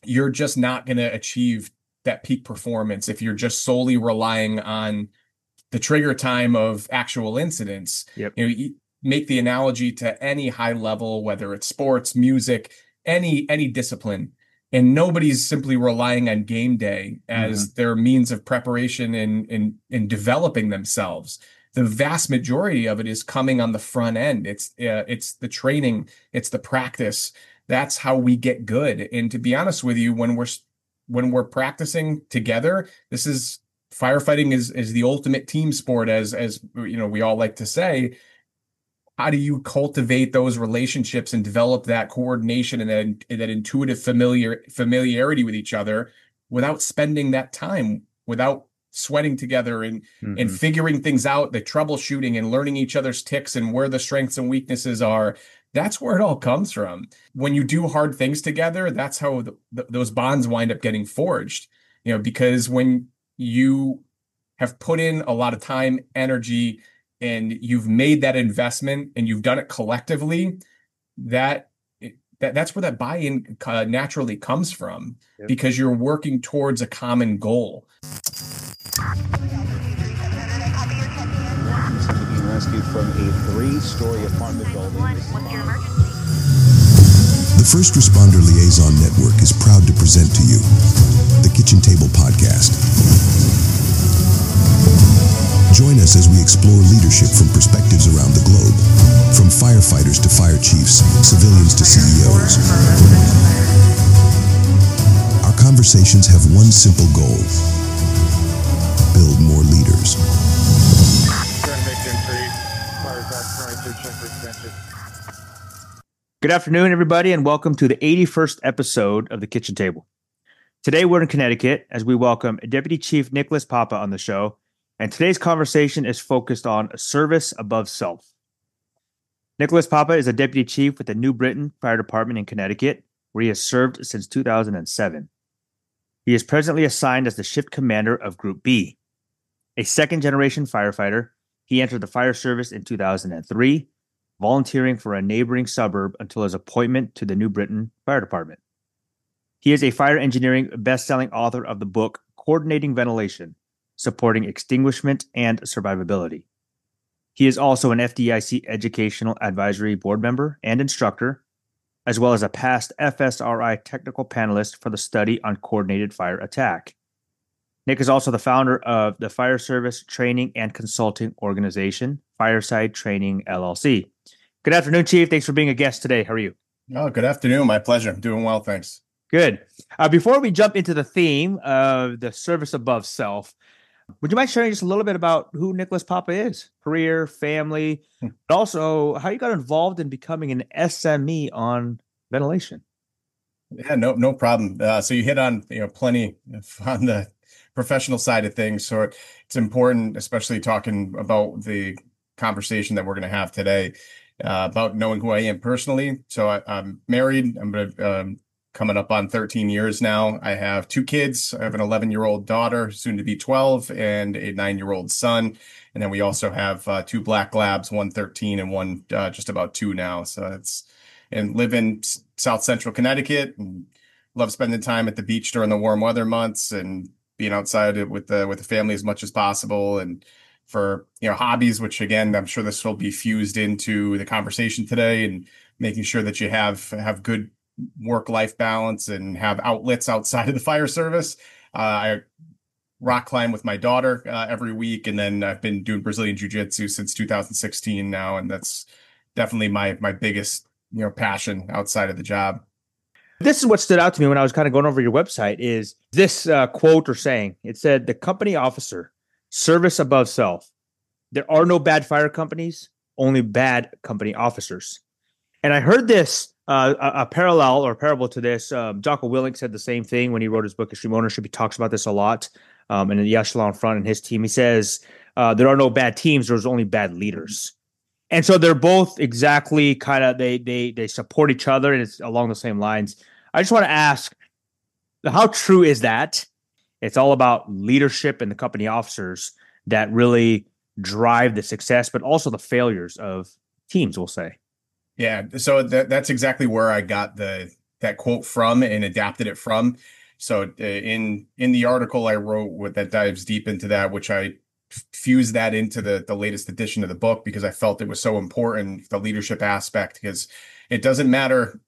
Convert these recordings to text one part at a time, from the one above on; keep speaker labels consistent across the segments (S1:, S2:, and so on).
S1: you're just not going to achieve that peak performance if you're just solely relying on the trigger time of actual incidents.
S2: Yep.
S1: You make the analogy to any high level, whether it's sports, music, any discipline, and nobody's simply relying on game day as their means of preparation in developing themselves. The vast majority of it is coming on the front end. It's the training, it's the practice. That's how we get good. And to be honest with you, when we're practicing together, this is firefighting is the ultimate team sport, as you know, we all like to say. How do you cultivate those relationships and develop that coordination and that intuitive familiarity with each other without spending that time, without sweating together and figuring things out, the troubleshooting and learning each other's ticks and where the strengths and weaknesses are? That's where it all comes from. When you do hard things together, that's how those bonds wind up getting forged. You know, because when you have put in a lot of time, energy, and you've made that investment and you've done it collectively, that's where that buy-in naturally comes from. Yep. Because you're working towards a common goal.
S3: Being rescued from a 3-story apartment building.
S4: What's your emergency?
S5: The First Responder Liaison Network is proud to present to you the Kitchen Table Podcast. Join us as we explore leadership from perspectives around the globe, from firefighters to fire chiefs, civilians to CEOs. Our conversations have one simple goal: build more leaders.
S2: Good afternoon, everybody, and welcome to the 81st episode of the Kitchen Table. Today, we're in Connecticut as we welcome Deputy Chief Nicholas Papa on the show. And today's conversation is focused on service above self. Nicholas Papa is a deputy chief with the New Britain Fire Department in Connecticut, where he has served since 2007. He is presently assigned as the shift commander of Group B. A second-generation firefighter, he entered the fire service in 2003, volunteering for a neighboring suburb until his appointment to the New Britain Fire Department. He is a fire engineering best-selling author of the book Coordinating Ventilation: Supporting Extinguishment and Survivability. He is also an FDIC Educational Advisory Board member and instructor, as well as a past FSRI technical panelist for the study on coordinated fire attack. Nick is also the founder of the Fire Service Training and Consulting Organization, Fireside Training, LLC. Good afternoon, Chief. Thanks for being a guest today. How are you?
S1: Oh, good afternoon. My pleasure. I'm doing well, thanks.
S2: Good. Before we jump into the theme of the service above self, would you mind sharing just a little bit about who Nicholas Papa is? Career, family, but also how you got involved in becoming an SME on ventilation?
S1: Yeah, no problem. So you hit on plenty on the professional side of things. So it's important, especially talking about the conversation that we're going to have today, about knowing who I am personally. So I'm married. I'm going to coming up on 13 years now. I have 2 kids. I have an 11-year-old daughter, soon to be 12, and a 9-year-old son. And then we also have 2 black labs, one 13 and one just about 2 now. So live in South Central Connecticut and love spending time at the beach during the warm weather months and being outside with the family as much as possible. And for hobbies, which again, I'm sure this will be fused into the conversation today, and making sure that you have good work-life balance and have outlets outside of the fire service. I rock climb with my daughter every week, and then I've been doing Brazilian Jiu-Jitsu since 2016 now, and that's definitely my biggest passion outside of the job.
S2: This is what stood out to me when I was kind of going over your website is this quote or saying. It said, "The company officer, service above self. There are no bad fire companies, only bad company officers." And I heard this a parallel or parable to this. Jocko Willink said the same thing when he wrote his book, Extreme Ownership. He talks about this a lot. And in the echelon front and his team, he says, there are no bad teams. There's only bad leaders. And so they're both exactly kind of, they support each other, and it's along the same lines. I just want to ask, how true is that? It's all about leadership and the company officers that really drive the success, but also the failures of teams, we'll say.
S1: Yeah, so that's exactly where I got the that quote from and adapted it from. So in the article I wrote that dives deep into that, which I fuse that into the latest edition of the book because I felt it was so important, the leadership aspect, because it doesn't matter,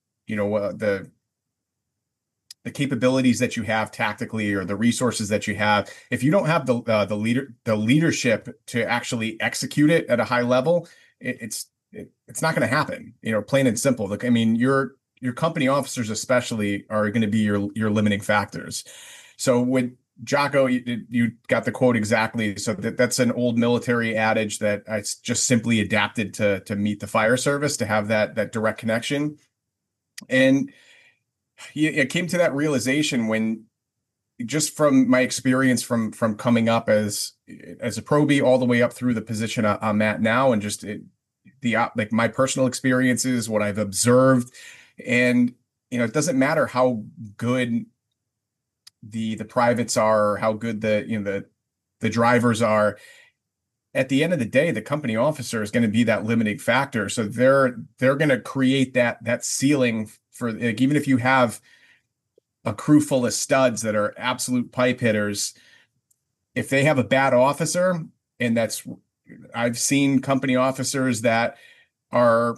S1: the capabilities that you have tactically or the resources that you have. If you don't have the leadership to actually execute it at a high level, it's not going to happen, plain and simple. Like, I mean, your company officers especially are going to be your limiting factors. So with Jocko, you got the quote exactly. So that's an old military adage that I just simply adapted to meet the fire service, to have that direct connection. And I came to that realization when, just from my experience from coming up as a probie all the way up through the position I'm at now, and just like my personal experiences, what I've observed, and it doesn't matter how good the privates are, or how good the drivers are. At the end of the day, the company officer is going to be that limiting factor. So they're going to create that ceiling for, like, even if you have a crew full of studs that are absolute pipe hitters, if they have a bad officer, and I've seen company officers that are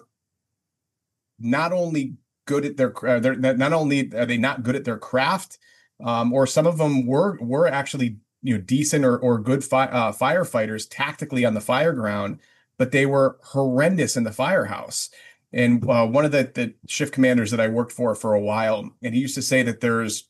S1: not only good at not only are they not good at their craft, or some of them were actually decent or good firefighters tactically on the fire ground, but they were horrendous in the firehouse. And one of the shift commanders that I worked for a while, and he used to say that there's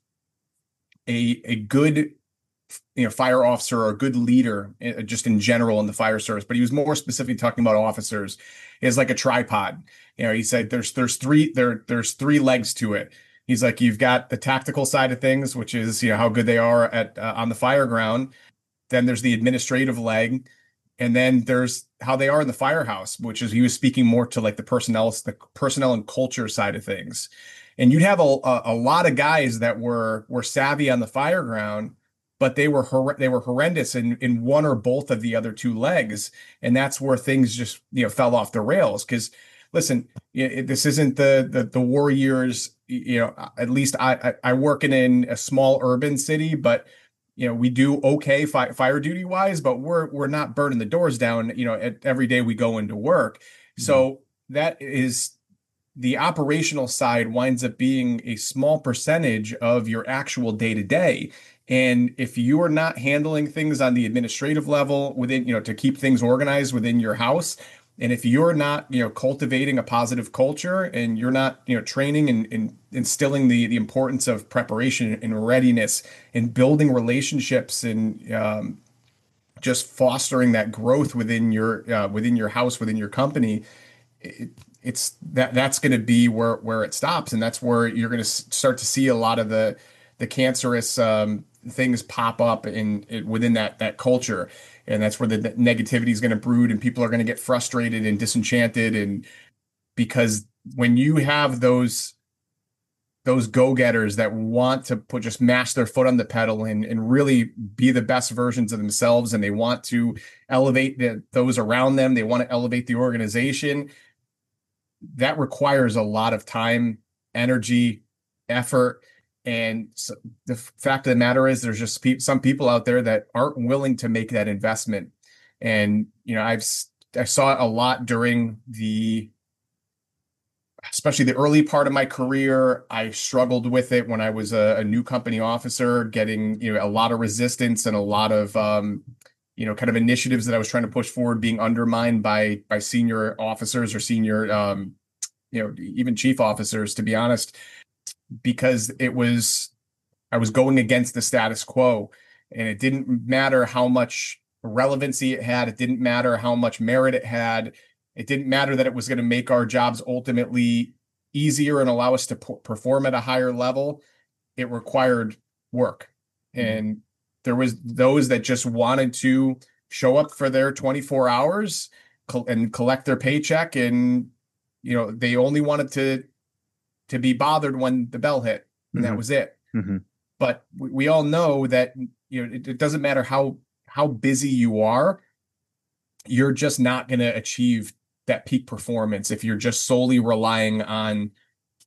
S1: a good fire officer or a good leader just in general in the fire service, but he was more specifically talking about officers, is like a tripod. He said there's three legs to it. He's like, you've got the tactical side of things, which is how good they are at on the fire ground. Then there's the administrative leg, and then there's how they are in the firehouse, which is, he was speaking more to like the personnel and culture side of things. And you'd have a lot of guys that were savvy on the fire ground, but they were horrendous in one or both of the other two legs, and that's where things just fell off the rails. Because listen, this isn't the war years. At least I work in a small urban city, but we do okay fire duty wise, but we're not burning the doors down every day we go into work. Mm-hmm. So that is, the operational side winds up being a small percentage of your actual day to day. And if you are not handling things on the administrative level within, to keep things organized within your house, and if you're not, cultivating a positive culture, and you're not, training and instilling the importance of preparation and readiness and building relationships, and just fostering that growth within your house, within your company, that's going to be where it stops. And that's where you're going to start to see a lot of the cancerous things pop up within that culture. And that's where the negativity is going to brood, and people are going to get frustrated and disenchanted. And because when you have those go-getters that want to just mash their foot on the pedal and really be the best versions of themselves, and they want to elevate those around them, they want to elevate the organization, that requires a lot of time, energy, effort. And so the fact of the matter is, there's just some people out there that aren't willing to make that investment. And, I saw it a lot during especially the early part of my career. I struggled with it when I was a new company officer, getting, a lot of resistance and a lot of, kind of initiatives that I was trying to push forward being undermined by senior officers or senior, even chief officers, to be honest, because I was going against the status quo, and it didn't matter how much relevancy it had. It didn't matter how much merit it had. It didn't matter that it was going to make our jobs ultimately easier and allow us to perform at a higher level. It required work. Mm-hmm. And there was those that just wanted to show up for their 24 hours and collect their paycheck. And, they only wanted to be bothered when the bell hit, and mm-hmm. that was it. Mm-hmm. But we all know that, it doesn't matter how busy you are, you're just not going to achieve that peak performance if you're just solely relying on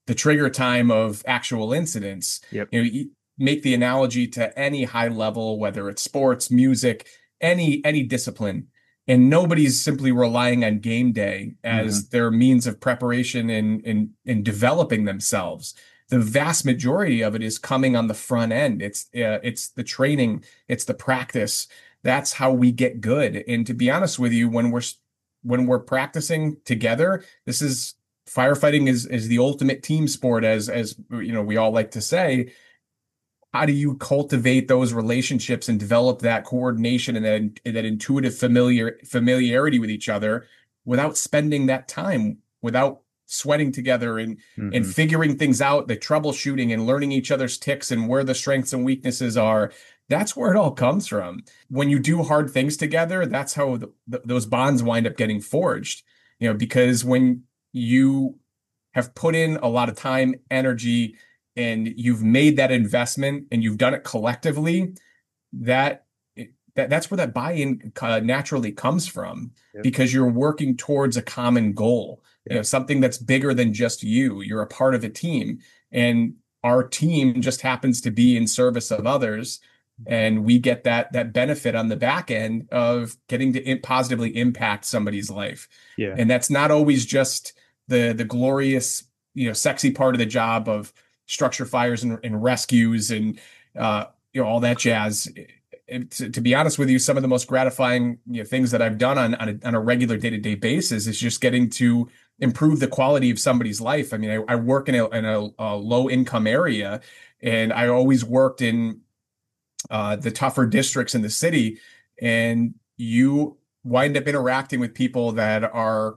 S1: the trigger time of actual incidents.
S2: Yep.
S1: You make the analogy to any high level, whether it's sports, music, any discipline, and nobody's simply relying on game day as their means of preparation in developing themselves. The vast majority of it is coming on the front end. It's the training, it's the practice. That's how we get good. And to be honest with you, when we're practicing together, this is firefighting is the ultimate team sport, as you know, we all like to say. How do you cultivate those relationships and develop that coordination and that intuitive familiarity with each other without spending that time, without sweating together and figuring things out, the troubleshooting and learning each other's ticks and where the strengths and weaknesses are? That's where it all comes from. When you do hard things together, that's how those bonds wind up getting forged. You know, because when you have put in a lot of time, energy, and you've made that investment and you've done it collectively, that's where that buy-in naturally comes from. Yep. Because you're working towards a common goal. Yep. You know, something that's bigger than just you. You're a part of a team, and our team just happens to be in service of others, and we get that benefit on the back end of getting to positively impact somebody's life.
S2: Yeah.
S1: And that's not always just the glorious, you know, sexy part of the job of structure fires and rescues and you know, all that jazz. To be honest with you, some of the most gratifying, you know, things that I've done on a regular day-to-day basis is just getting to improve the quality of somebody's life. I mean, I work in a low income area, and I always worked in the tougher districts in the city, and you wind up interacting with people that are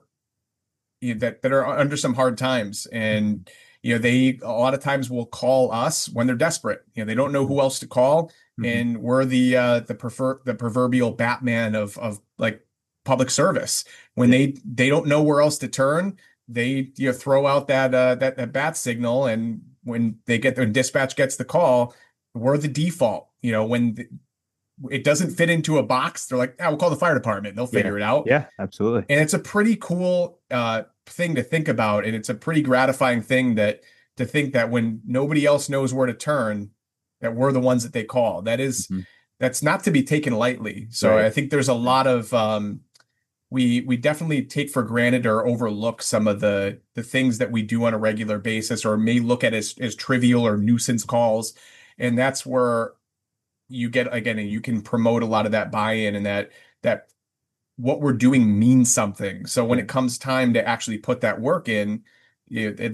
S1: under some hard times. And you know, they a lot of times will call us when they're desperate. You know, they don't know who else to call, and we're the proverbial Batman of like public service. When they don't know where else to turn, they, you know, throw out that bat signal, and when dispatch gets the call, we're the default. You know, when it doesn't fit into a box, they're like, we'll call the fire department. They'll figure it out.
S2: Yeah, absolutely.
S1: And it's a pretty cool thing to think about. And it's a pretty gratifying thing to think that when nobody else knows where to turn, that we're the ones that they call. That's not to be taken lightly. So right. I think there's a lot of, we definitely take for granted or overlook some of the things that we do on a regular basis, or may look at as trivial or nuisance calls. And that's where you get, again, and you can promote a lot of that buy-in, and that what we're doing means something. So when it comes time to actually put that work in, you know,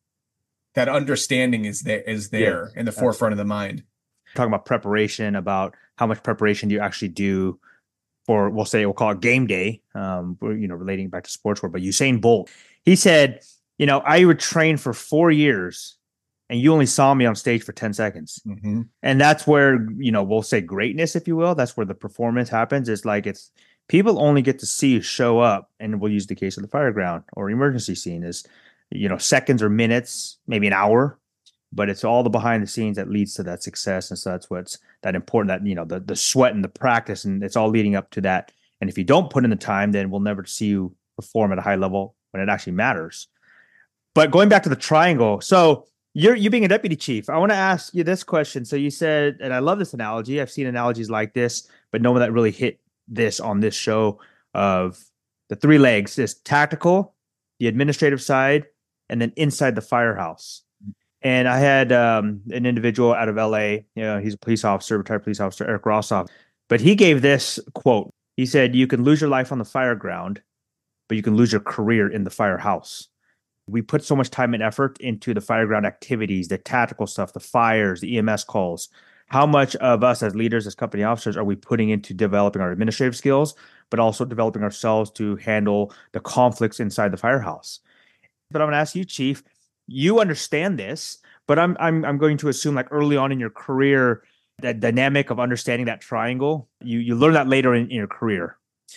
S1: that understanding is there in the forefront of the mind.
S2: Talking about preparation, about how much preparation do you actually do for, we'll call it game day, you know, relating back to sports world. But Usain Bolt, he said, you know, I would train for 4 years and you only saw me on stage for 10 seconds. And that's where, you know, we'll say greatness, if you will. That's where the performance happens. It's like, people only get to see you show up, and we'll use the case of the fireground or emergency scene is, you know, seconds or minutes, maybe an hour, but it's all the behind the scenes that leads to that success. And so that's what's that important, that, you know, the sweat and the practice, and it's all leading up to that. And if you don't put in the time, then we'll never see you perform at a high level when it actually matters. But going back to the triangle, so you being a deputy chief, I want to ask you this question. So you said, and I love this analogy, I've seen analogies like this, but no one that really hit this on this show, of the 3 legs is tactical, the administrative side, and then inside the firehouse. And I had an individual out of LA, you know, he's a police officer, retired police officer, Eric Rossoff, but he gave this quote. He said, you can lose your life on the fire ground, but you can lose your career in the firehouse. We put so much time and effort into the fireground activities, the tactical stuff, the fires, the EMS calls. How much of us as leaders, as company officers, are we putting into developing our administrative skills, but also developing ourselves to handle the conflicts inside the firehouse? But I'm going to ask you, Chief, you understand this, but I'm going to assume, like, early on in your career, that dynamic of understanding that triangle, you learn that later in your career.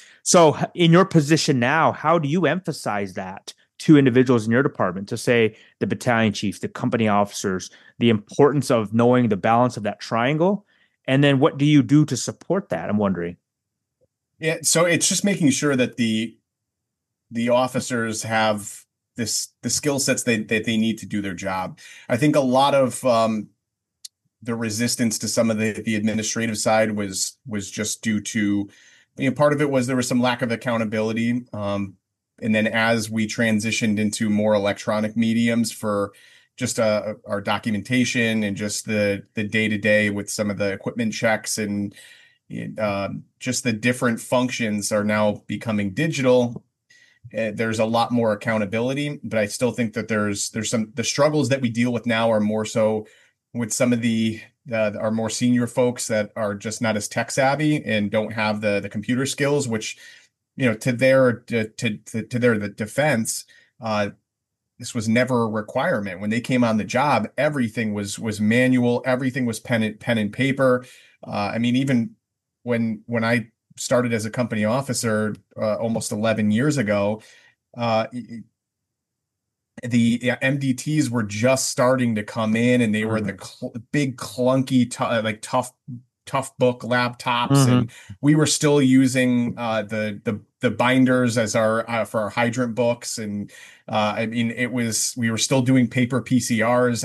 S2: So in your position now, how do you emphasize that to individuals in your department, to say the battalion chief, the company officers, the importance of knowing the balance of that triangle? And then what do you do to support that? I'm wondering.
S1: Yeah. So it's just making sure that the officers have the skill sets that they need to do their job. I think a lot of the resistance to some of the administrative side was just due to, part of it was there was some lack of accountability. And then as we transitioned into more electronic mediums for just our documentation and just the day-to-day with some of the equipment checks and just the different functions are now becoming digital. There's a lot more accountability, but I still think that there's the struggles that we deal with now are more so with some of our more senior folks that are just not as tech savvy and don't have the computer skills, which, to their defense, this was never a requirement. When they came on the job, everything was manual, everything was pen and paper. Even when I started as a company officer almost 11 years ago, the MDTs were just starting to come in, and they were the big clunky tough book laptops, and we were still using the binders as our for our hydrant books, and we were still doing paper PCRs.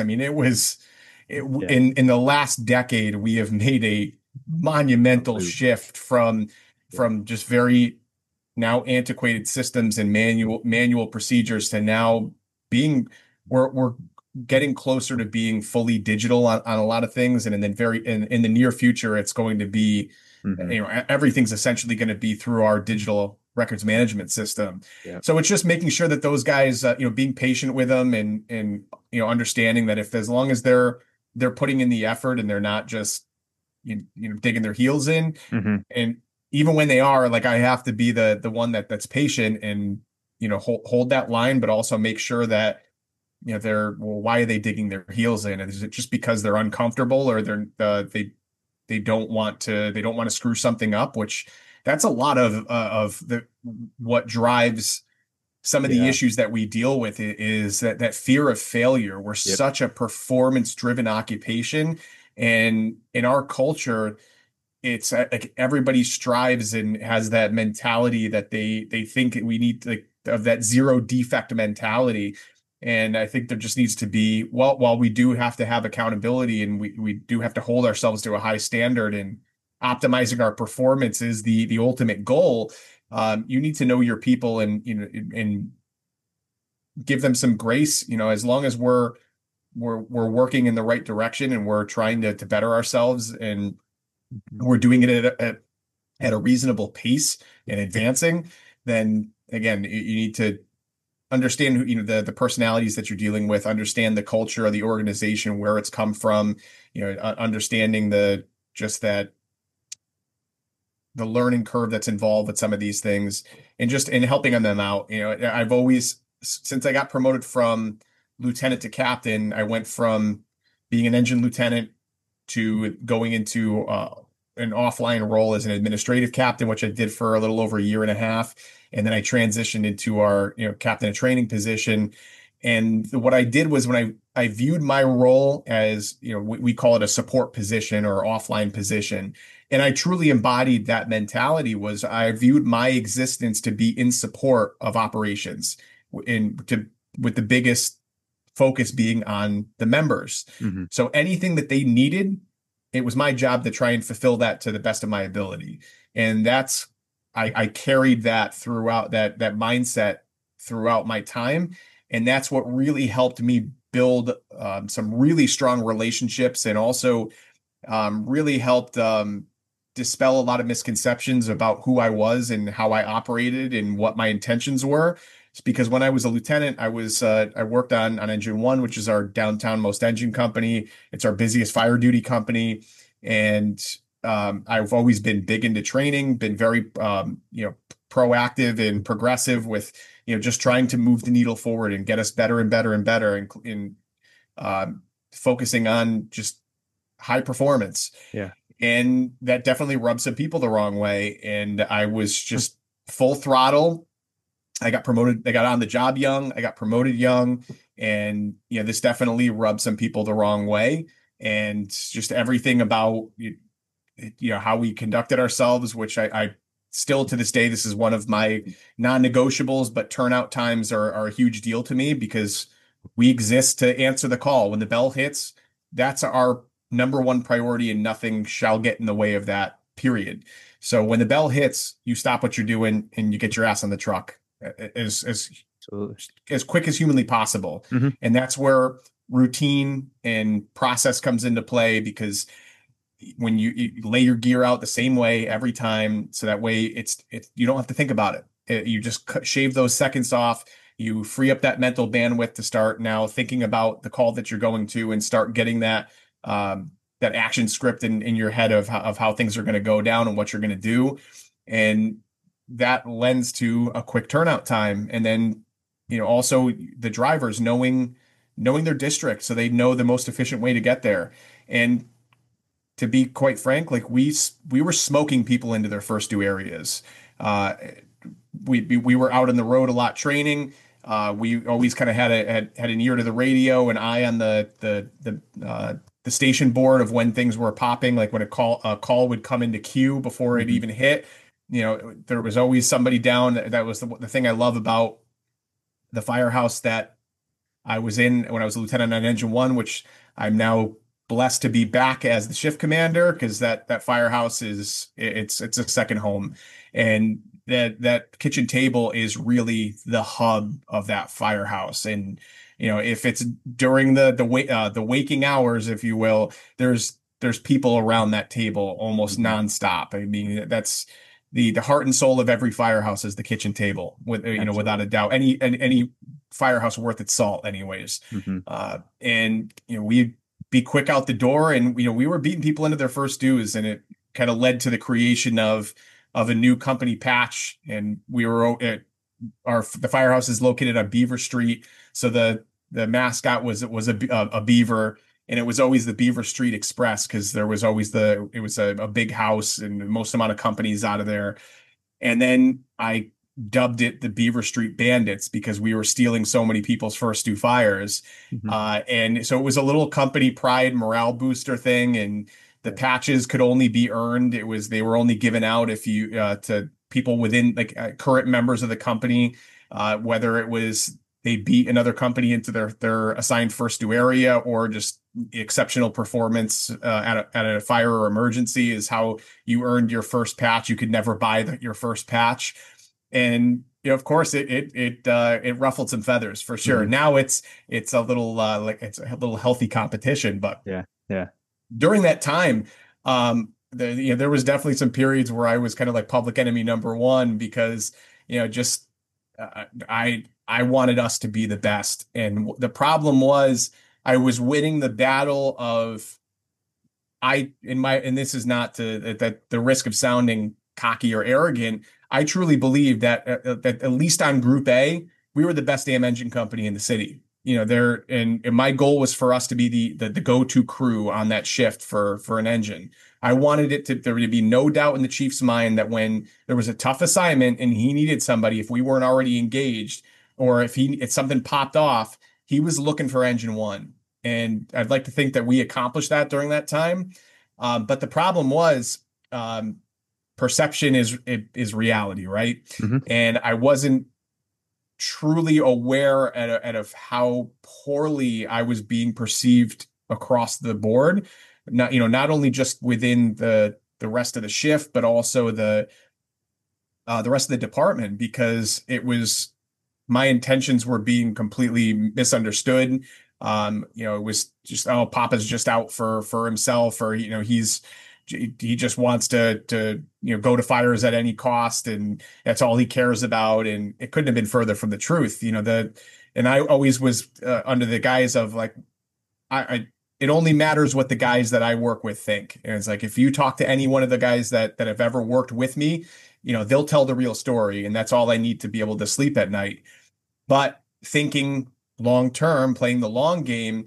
S1: In the last decade, we have made a monumental shift from just very now antiquated systems and manual procedures to now we're getting closer to being fully digital on a lot of things. And then in the near future, it's going to be, everything's essentially going to be through our digital records management system. Yeah. So it's just making sure that those guys, being patient with them and understanding that as long as they're putting in the effort and they're not just, digging their heels in, and even when they are, like, I have to be the one that's patient and, hold that line, but also make sure that, why are they digging their heels in? Is it just because they're uncomfortable, or they don't want to screw something up? Which that's a lot of what drives some of the issues that we deal with is that fear of failure. We're such a performance driven occupation, and in our culture, it's like everybody strives and has that mentality that they think we need of that zero defect mentality. And I think there just needs to be, while we do have to have accountability and we do have to hold ourselves to a high standard, and optimizing our performance is the ultimate goal. You need to know your people and give them some grace, as long as we're working in the right direction and we're trying to better ourselves, and we're doing it at a reasonable pace and advancing. Then again, you need to understand who, the personalities that you're dealing with, understand the culture of the organization, where it's come from, understanding the learning curve that's involved with some of these things, and just in helping them out. I've always, since I got promoted from lieutenant to captain, I went from being an engine lieutenant to going into an offline role as an administrative captain, which I did for a little over a year and a half. And then I transitioned into our, captain of training position. And what I did was, when I viewed my role as, we call it a support position or offline position. And I truly embodied that mentality. Was I viewed my existence to be in support of operations, with the biggest focus being on the members. So anything that they needed, it was my job to try and fulfill that to the best of my ability. And that's, I carried that throughout, that mindset throughout my time. And that's what really helped me build some really strong relationships, and also really helped dispel a lot of misconceptions about who I was and how I operated and what my intentions were. It's because when I was a lieutenant, I worked on Engine One, which is our downtown most engine company. It's our busiest fire duty company. And I've always been big into training, been very, proactive and progressive with, just trying to move the needle forward and get us better and better and better, and focusing on just high performance. Yeah. And that definitely rubbed some people the wrong way. And I was just full throttle. I got promoted. I got on the job young. I got promoted young. And, this definitely rubbed some people the wrong way. And just everything about, how we conducted ourselves, which I still to this day, this is one of my non-negotiables, but turnout times are a huge deal to me because we exist to answer the call. When the bell hits, that's our number one priority, and nothing shall get in the way of that, period. So when the bell hits, you stop what you're doing and you get your ass on the truck as quick as humanly possible.
S2: Mm-hmm.
S1: And that's where routine and process comes into play, because when you lay your gear out the same way every time, so that way it's you don't have to think about it. You just shave those seconds off. You free up that mental bandwidth to start now thinking about the call that you're going to, and start getting that action script in your head of how things are going to go down and what you're going to do. And that lends to a quick turnout time. And then, also the drivers knowing their district, so they know the most efficient way to get there. And to be quite frank, like we were smoking people into their first due areas. We were out on the road a lot training. We always kind of had an ear to the radio, an eye on the station board of when things were popping, like when a call would come into queue before it even hit. There was always somebody down. That was the thing I love about the firehouse that I was in when I was a lieutenant on Engine 1, which I'm now blessed to be back as the shift commander, because that firehouse it's a second home. And that kitchen table is really the hub of that firehouse. And if it's during the waking hours, if you will, there's people around that table almost nonstop. I mean, that's the heart and soul of every firehouse is the kitchen table, without a doubt. Any firehouse worth its salt, anyways.
S2: Mm-hmm.
S1: And we'd be quick out the door, and we were beating people into their first dues, and it kind of led to the creation of a new company patch. And we were the firehouse is located on Beaver Street, so the mascot was a beaver, and it was always the Beaver Street Express, because there was always it was a big house and the most amount of companies out of there. And then I dubbed it the Beaver Street Bandits, because we were stealing so many people's first due fires.
S2: Mm-hmm.
S1: And so it was a little company pride morale booster thing, and the patches could only be earned. They were only given out if you to people within current members of the company, whether it was they beat another company into their assigned first due area, or just exceptional performance at a fire or emergency is how you earned your first patch. You could never buy your first patch. And of course, it ruffled some feathers for sure.
S2: Mm-hmm.
S1: Now it's a little it's a little healthy competition, but
S2: yeah.
S1: During that time, there was definitely some periods where I was kind of like public enemy number one, because I wanted us to be the best, and the problem was I was winning the battle of and this is not that the risk of sounding cocky or arrogant. I truly believe that at least on Group A, we were the best damn engine company in the city. And my goal was for us to be the go-to crew on that shift for an engine. I wanted there to be no doubt in the chief's mind that when there was a tough assignment and he needed somebody, if we weren't already engaged, or if something popped off, he was looking for Engine 1. And I'd like to think that we accomplished that during that time. But the problem was, perception is reality, right?
S2: Mm-hmm.
S1: And I wasn't truly aware of how poorly I was being perceived across the board. Not only just within the rest of the shift, but also the rest of the department, because my intentions were being completely misunderstood. It was just, oh, Papa's just out for himself, or he just wants to go to fires at any cost, and that's all he cares about. And it couldn't have been further from the truth. And I always was under the guise of like, it only matters what the guys that I work with think. And it's like, if you talk to any one of the guys that have ever worked with me, they'll tell the real story, and that's all I need to be able to sleep at night. But thinking long-term, playing the long game,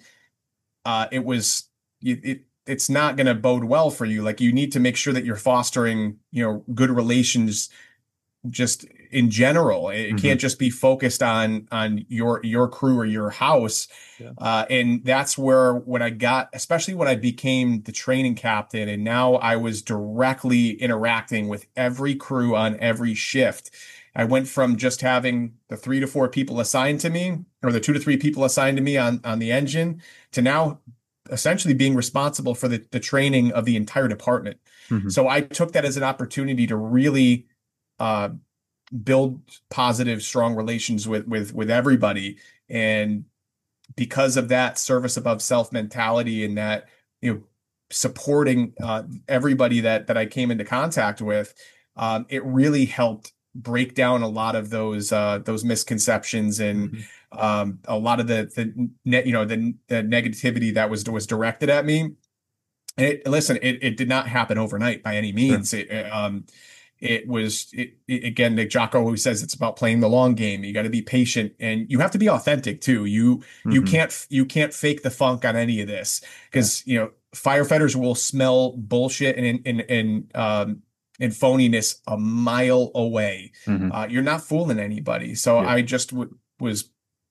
S1: it's not going to bode well for you. Like, you need to make sure that you're fostering, good relations just in general. It can't just be focused on your crew or your house.
S2: Yeah.
S1: And that's where especially when I became the training captain, and now I was directly interacting with every crew on every shift. I went from just having the 3 to 4 people assigned to me, or the 2 to 3 people assigned to me on the engine, to now essentially being responsible for the training of the entire department. So I took that as an opportunity to really build positive, strong relations with everybody. And because of that service above self mentality, and that, supporting everybody that I came into contact with, it really helped break down a lot of those misconceptions, and a lot of the negativity that was directed at me. And it did not happen overnight by any means. Sure. Again, Nick Jocko always says it's about playing the long game. You got to be patient, and you have to be authentic too. You can't fake the funk on any of this, because firefighters will smell bullshit and phoniness a mile away. You're not fooling anybody. So I just was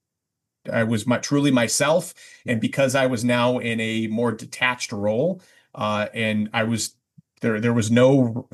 S1: truly myself, and because I was now in a more detached role, and I was there was no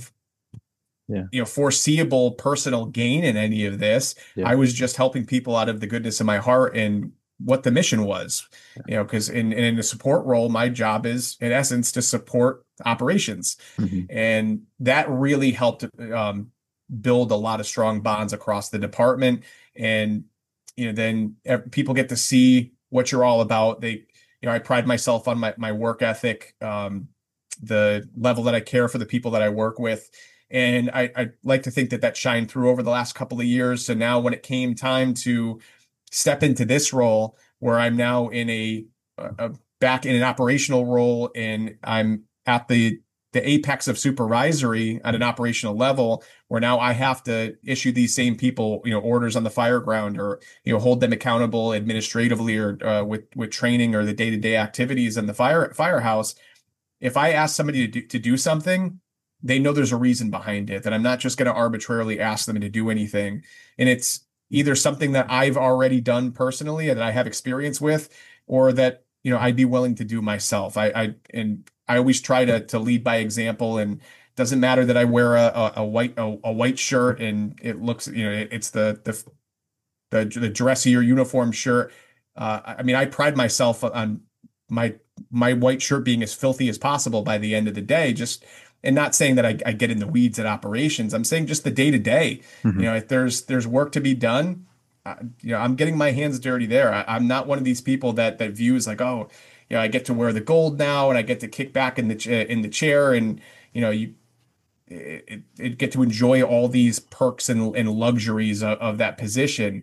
S1: foreseeable personal gain in any of this. I was just helping people out of the goodness of my heart and what the mission was. Because in a support role, my job is in essence to support operations, and that really helped build a lot of strong bonds across the department. And then people get to see what you're all about. I pride myself on my work ethic, the level that I care for the people that I work with. And I like to think that shined through over the last couple of years. So now when it came time to step into this role, where I'm now in a back in an operational role, and I'm at the apex of supervisory at an operational level, where now I have to issue these same people, orders on the fire ground, or, hold them accountable administratively, or with training or the day-to-day activities in the firehouse. If I ask somebody to do something, they know there's a reason behind it, that I'm not just going to arbitrarily ask them to do anything. And it's either something that I've already done personally and that I have experience with, or that, I'd be willing to do myself. I always try to lead by example, and it doesn't matter that I wear a white shirt and it looks, it's the dressier uniform shirt. I pride myself on my white shirt being as filthy as possible by the end of the day, and not saying that I get in the weeds at operations. I'm saying just the day to day. If there's work to be done, I'm getting my hands dirty there. I'm not one of these people that views like, oh, I get to wear the gold now, and I get to kick back in the chair, and you get to enjoy all these perks and luxuries of that position.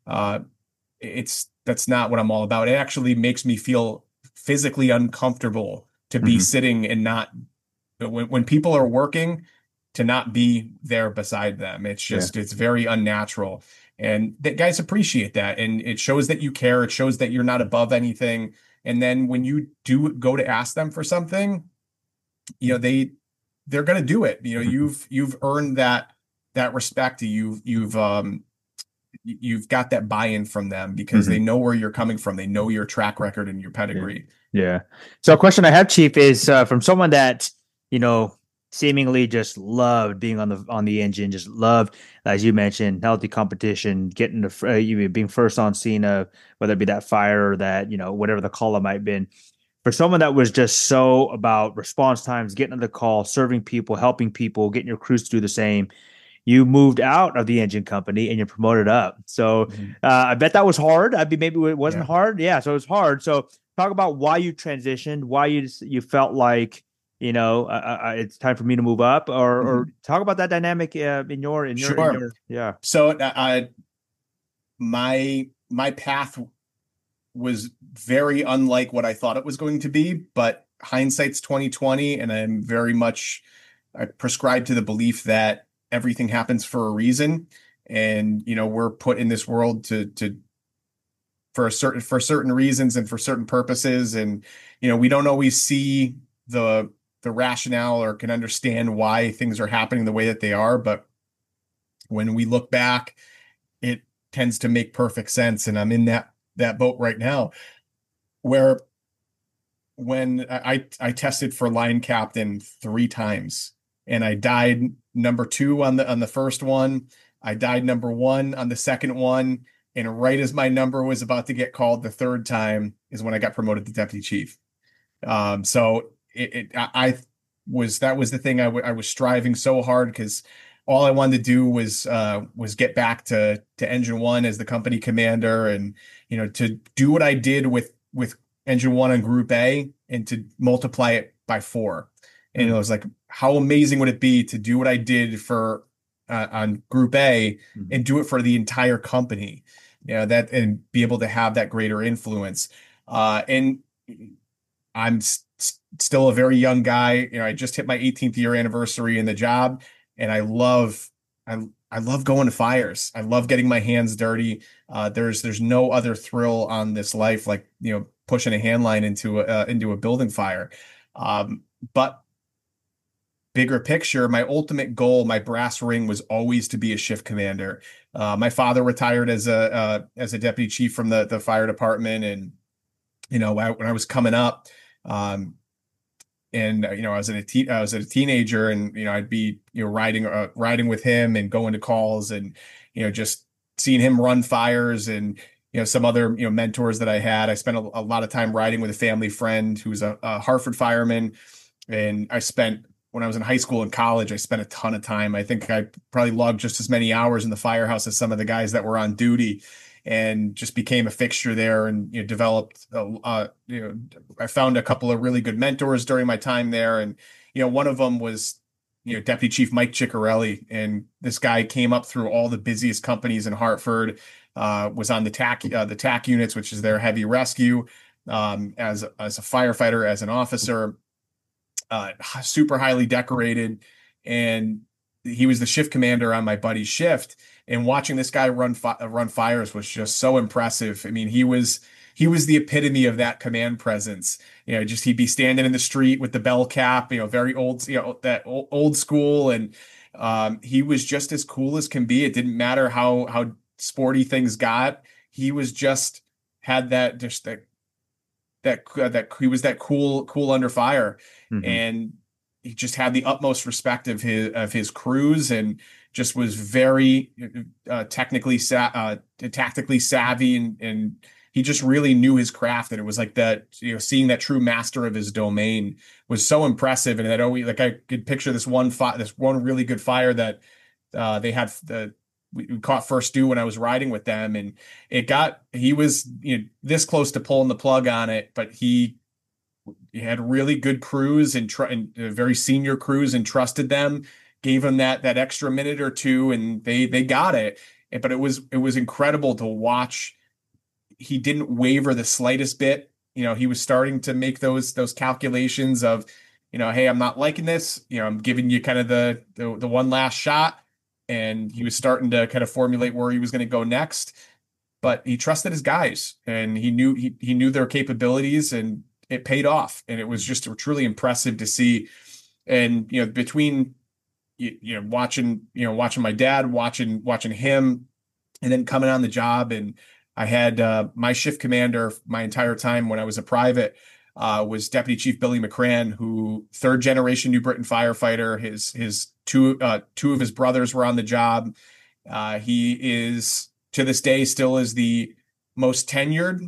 S1: That's not what I'm all about. It actually makes me feel physically uncomfortable to be sitting and not. When people are working, to not be there beside them. It's just, it's very unnatural. And that guys appreciate that. And it shows that you care. It shows that you're not above anything. And then when you do go to ask them for something, they're going to do it. You've earned that respect. You've got that buy-in from them, because they know where you're coming from. They know your track record and your pedigree.
S2: Yeah. So a question I have, Chief, is from someone that, seemingly just loved being on the engine, just loved, as you mentioned, healthy competition, getting being first on scene of whether it be that fire or that, whatever the call might have been. For someone that was just so about response times, getting to the call, serving people, helping people, getting your crews to do the same, you moved out of the engine company and you're promoted up. So I bet that was hard. Maybe it wasn't hard. Yeah. So it was hard. So talk about why you transitioned, why you felt like, it's time for me to move up, or talk about that dynamic in your yeah.
S1: So my path was very unlike what I thought it was going to be, but hindsight's 2020, and I prescribe to the belief that everything happens for a reason, and we're put in this world for certain reasons and for certain purposes, and we don't always see the rationale or can understand why things are happening the way that they are. But when we look back, it tends to make perfect sense. And I'm in that boat right now, where when I tested for line captain 3 times, and I died number 2 on the first one. I died number 1 on the second one. And right as my number was about to get called the third time is when I got promoted to deputy chief. So I was, that was the thing I was striving so hard, because all I wanted to do was get back to Engine One as the company commander, and to do what I did with Engine One on Group A, and to multiply it by 4. And it was like, how amazing would it be to do what I did for on Group A and do it for the entire company, that, and be able to have that greater influence. And I'm still a very young guy. I just hit my 18th year anniversary in the job, and I love going to fires. I love getting my hands dirty. There's no other thrill on this life like pushing a hand line into a building fire. But bigger picture, my ultimate goal, my brass ring, was always to be a shift commander. My father retired as a deputy chief from the fire department, and when I was coming up, and I was a teenager, and I'd be riding with him and going to calls, and just seeing him run fires, and some other mentors that I had. I spent a lot of time riding with a family friend who's a Hartford fireman, and when I was in high school and college, I spent a ton of time. I think I probably logged just as many hours in the firehouse as some of the guys that were on duty, and just became a fixture there, and developed. I found a couple of really good mentors during my time there, and one of them was Deputy Chief Mike Ciccarelli, and this guy came up through all the busiest companies in Hartford. Was on the TAC units, which is their heavy rescue, as a firefighter, as an officer. Super highly decorated, and he was the shift commander on my buddy's shift. And watching this guy run fires was just so impressive. I mean, he was the epitome of that command presence. Just he'd be standing in the street with the bell cap, very old, that old school, and he was just as cool as can be. It didn't matter how sporty things got. He was just had that he was that cool under fire. And he just had the utmost respect of his crews, and just was very tactically savvy, and he just really knew his craft. And it was like that, seeing that true master of his domain was so impressive. And that always, like, I could picture this one really good fire that they had we caught first due when I was riding with them, and he was this close to pulling the plug on it, but he had really good crews, and very senior crews, and trusted them, gave them that extra minute or two, and they got it. But it was incredible to watch. He didn't waver the slightest bit. He was starting to make those calculations of, hey, I'm not liking this. I'm giving you kind of the one last shot. And he was starting to kind of formulate where he was going to go next, but he trusted his guys, and he knew their capabilities, and it paid off. And it was just truly impressive to see. And between watching my dad, watching him, and then coming on the job, and I had my shift commander my entire time when I was a private. Was Deputy Chief Billy McCran, who 3rd generation New Britain firefighter. His two of his brothers were on the job. He is, to this day, still is the most tenured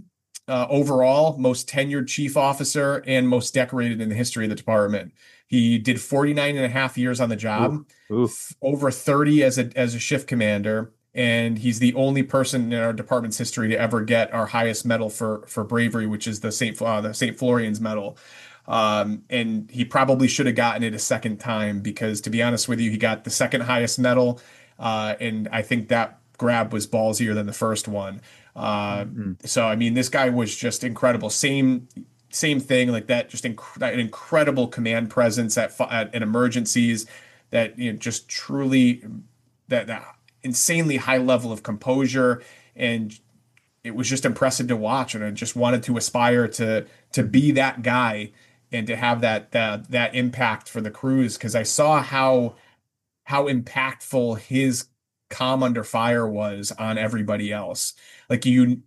S1: most tenured chief officer, and most decorated in the history of the department. He did 49 and a half years on the job, over 30 as a shift commander. And he's the only person in our department's history to ever get our highest medal for bravery, which is the St. Florian's medal. And he probably should have gotten it a second time, because, to be honest with you, he got the second highest medal. And I think that grab was ballsier than the first one. So, I mean, this guy was just incredible. Same thing like that. Just an incredible command presence at emergencies. That just truly that insanely high level of composure, and it was just impressive to watch. And I just wanted to aspire to be that guy, and to have that impact for the crews, because I saw how impactful his calm under fire was on everybody else. Like you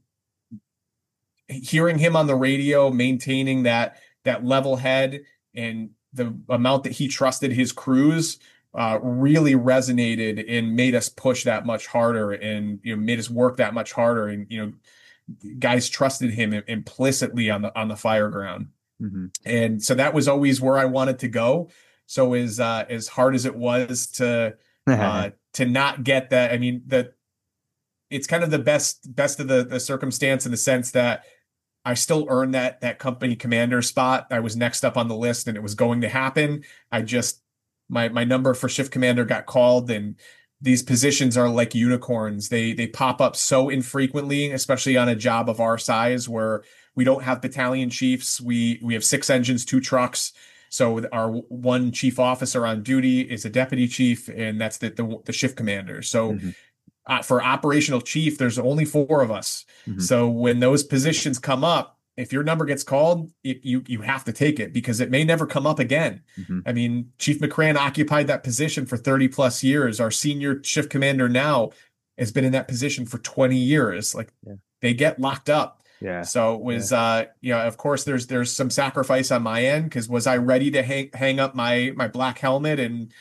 S1: hearing him on the radio, maintaining that level head and the amount that he trusted his crews really resonated and made us push that much harder, and made us work that much harder, and guys trusted him implicitly on the fire ground.
S2: Mm-hmm.
S1: And so that was always where I wanted to go. So as hard as it was to not get that, I mean, it's kind of the best of the circumstance, in the sense that I still earned that company commander spot. I was next up on the list, and it was going to happen. I just my number for shift commander got called, and these positions are like unicorns. They pop up so infrequently, especially on a job of our size, where we don't have battalion chiefs. We have 6 engines, 2 trucks. So our one chief officer on duty is a deputy chief, and that's the shift commander. So for operational chief, there's only 4 of us.
S2: Mm-hmm.
S1: So when those positions come up, if your number gets called, you have to take it, because it may never come up again.
S2: Mm-hmm.
S1: I mean, Chief McCran occupied that position for 30 plus years. Our senior shift commander now has been in that position for 20 years. Like they get locked up.
S2: Yeah.
S1: So it was, of course there's some sacrifice on my end, because was I ready to hang up my black helmet and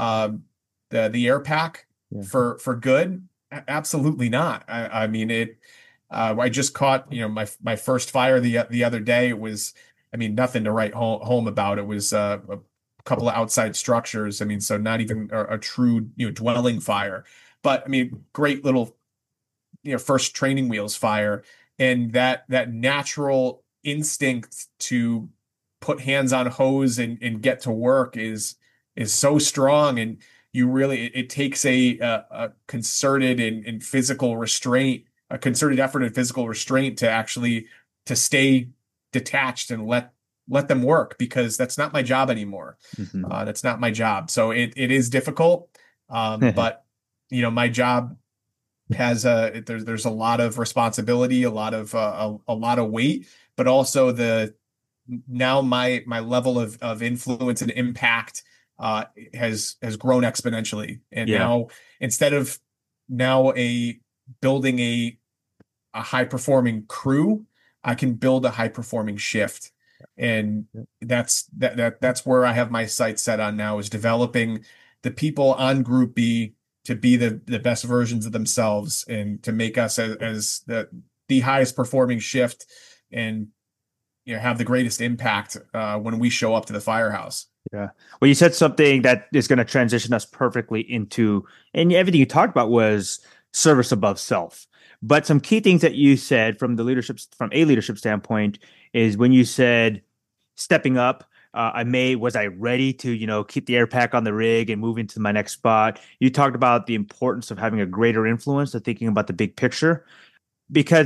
S1: the air pack for good? Absolutely not. I mean, I just caught, my first fire the other day. It was, I mean, nothing to write home about. It was a couple of outside structures. I mean, so not even a true, dwelling fire, but I mean, great little, first training wheels fire. And that natural instinct to put hands on hose and get to work is so strong. And you really, it takes a concerted and physical restraint, a concerted effort and physical restraint to actually to stay detached and let them work, because that's not my job anymore.
S2: Mm-hmm.
S1: That's not my job. So it is difficult. But my job has there's a lot of responsibility, a lot of weight, but also now my level of influence and impact has grown exponentially. And now, instead of building a high performing crew, I can build a high performing shift. And that's where I have my sights set on now, is developing the people on Group B to be the best versions of themselves, and to make us as the highest performing shift, and have the greatest impact when we show up to the firehouse.
S2: Yeah. Well, you said something that is going to transition us perfectly into, and everything you talked about was service above self. But some key things that you said from a leadership standpoint is when you said stepping up. Was I ready to, keep the air pack on the rig and move into my next spot? You talked about the importance of having a greater influence, of thinking about the big picture, because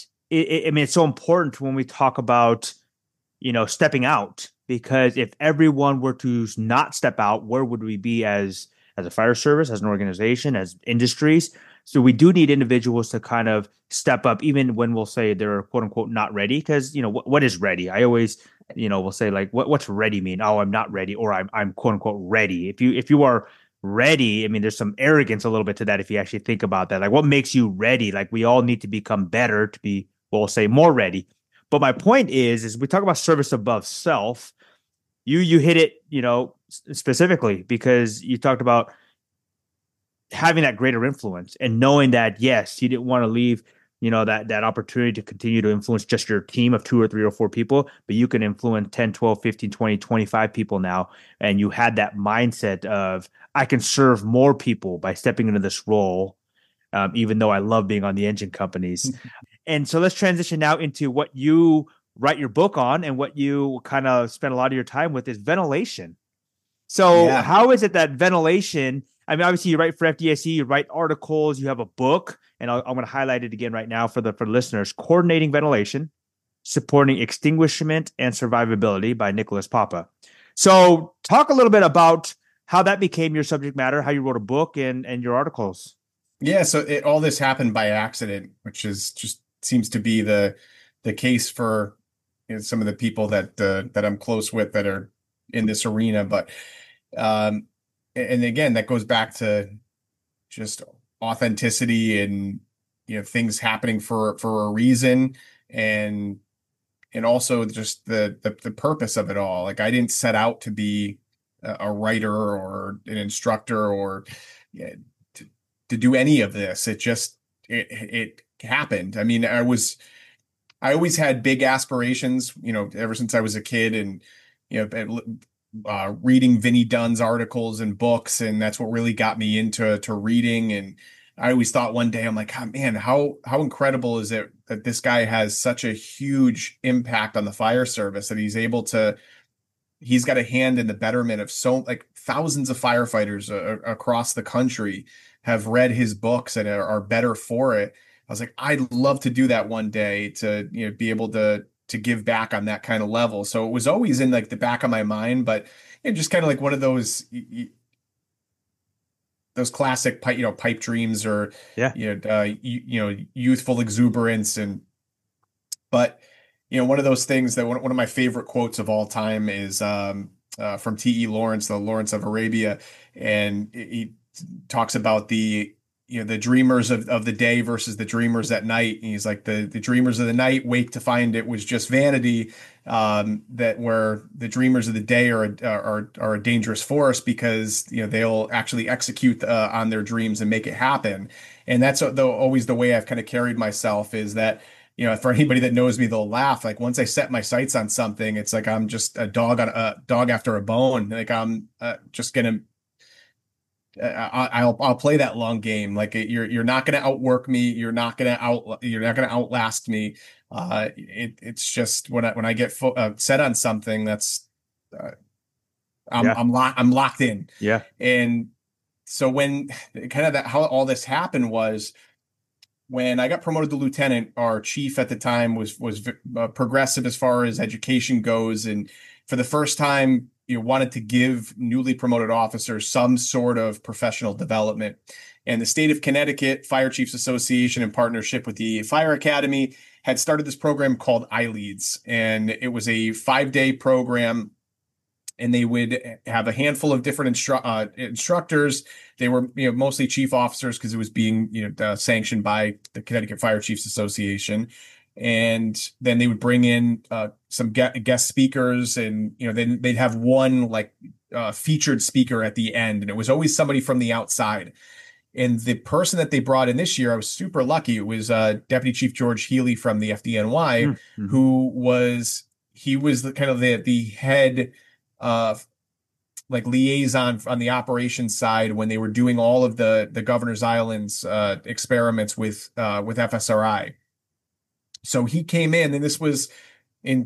S2: it's so important when we talk about, stepping out, because if everyone were to not step out, where would we be as a fire service, as an organization, as industries? So we do need individuals to kind of step up, even when we'll say they're quote unquote not ready, because, what is ready? I always, we'll say like, what's ready mean? Oh, I'm not ready, or I'm quote unquote ready. If you are ready, I mean, there's some arrogance a little bit to that. If you actually think about that, like what makes you ready? Like we all need to become better to be, we'll say, more ready. But my point is we talk about service above self. You hit it, specifically, because you talked about having that greater influence and knowing that, yes, you didn't want to leave, that opportunity to continue to influence just your team of 2 or 3 or 4 people, but you can influence 10, 12, 15, 20, 25 people now. And you had that mindset of, I can serve more people by stepping into this role, even though I love being on the engine companies. And so let's transition now into what you write your book on, and what you kind of spend a lot of your time with is ventilation. So how is it that ventilation, I mean, obviously you write for FDIC, you write articles, you have a book, and I'm going to highlight it again right now for listeners: Coordinating Ventilation, Supporting Extinguishment and Survivability by Nicholas Papa. So talk a little bit about how that became your subject matter, how you wrote a book and your articles.
S1: Yeah. So all this happened by accident, which is just seems to be the case for some of the people that I'm close with that are in this arena. But, and again, that goes back to just authenticity and, things happening for a reason, and also just the purpose of it all. Like, I didn't set out to be a writer or an instructor or, yeah, to do any of this. It happened. I mean, I always had big aspirations, ever since I was a kid, and, reading Vinnie Dunn's articles and books. And that's what really got me into reading. And I always thought one day, I'm like, oh, man, how incredible is it that this guy has such a huge impact on the fire service, that he's got a hand in the betterment of thousands of firefighters across the country have read his books and are better for it. I was like, I'd love to do that one day, to, be able to give back on that kind of level. So it was always in like the back of my mind, but just kind of like one of those classic pipe dreams, or, youthful exuberance. But one of those things that one of my favorite quotes of all time is from T.E. Lawrence, the Lawrence of Arabia. And he talks about the dreamers of the day versus the dreamers at night. And he's like, the dreamers of the night wake to find it was just vanity, that where the dreamers of the day are a dangerous force, because, they'll actually execute on their dreams and make it happen. And that's always the way I've kind of carried myself, is that, for anybody that knows me, they'll laugh. Like, once I set my sights on something, it's like I'm just a dog after a bone. Like, I'm just gonna, I'll play that long game. Like, you're not gonna outwork me. You're not gonna outlast me. It's just when I get set on something, that's I'm locked in.
S2: Yeah.
S1: And so when how all this happened was, when I got promoted to lieutenant, our chief at the time was progressive as far as education goes, and for the first time, wanted to give newly promoted officers some sort of professional development. And the state of Connecticut Fire Chiefs Association, in partnership with the Fire Academy, had started this program called iLeads, and it was a 5-day program. And they would have a handful of different instructors. They were, mostly chief officers, because it was being, sanctioned by the Connecticut Fire Chiefs Association. And then they would bring in some guest speakers, and, then they'd have one featured speaker at the end. And it was always somebody from the outside. And the person that they brought in this year, I was super lucky. It was Deputy Chief George Healy from the FDNY, who was the head liaison on the operations side when they were doing all of the Governor's Islands experiments with FSRI. So he came in, and this was in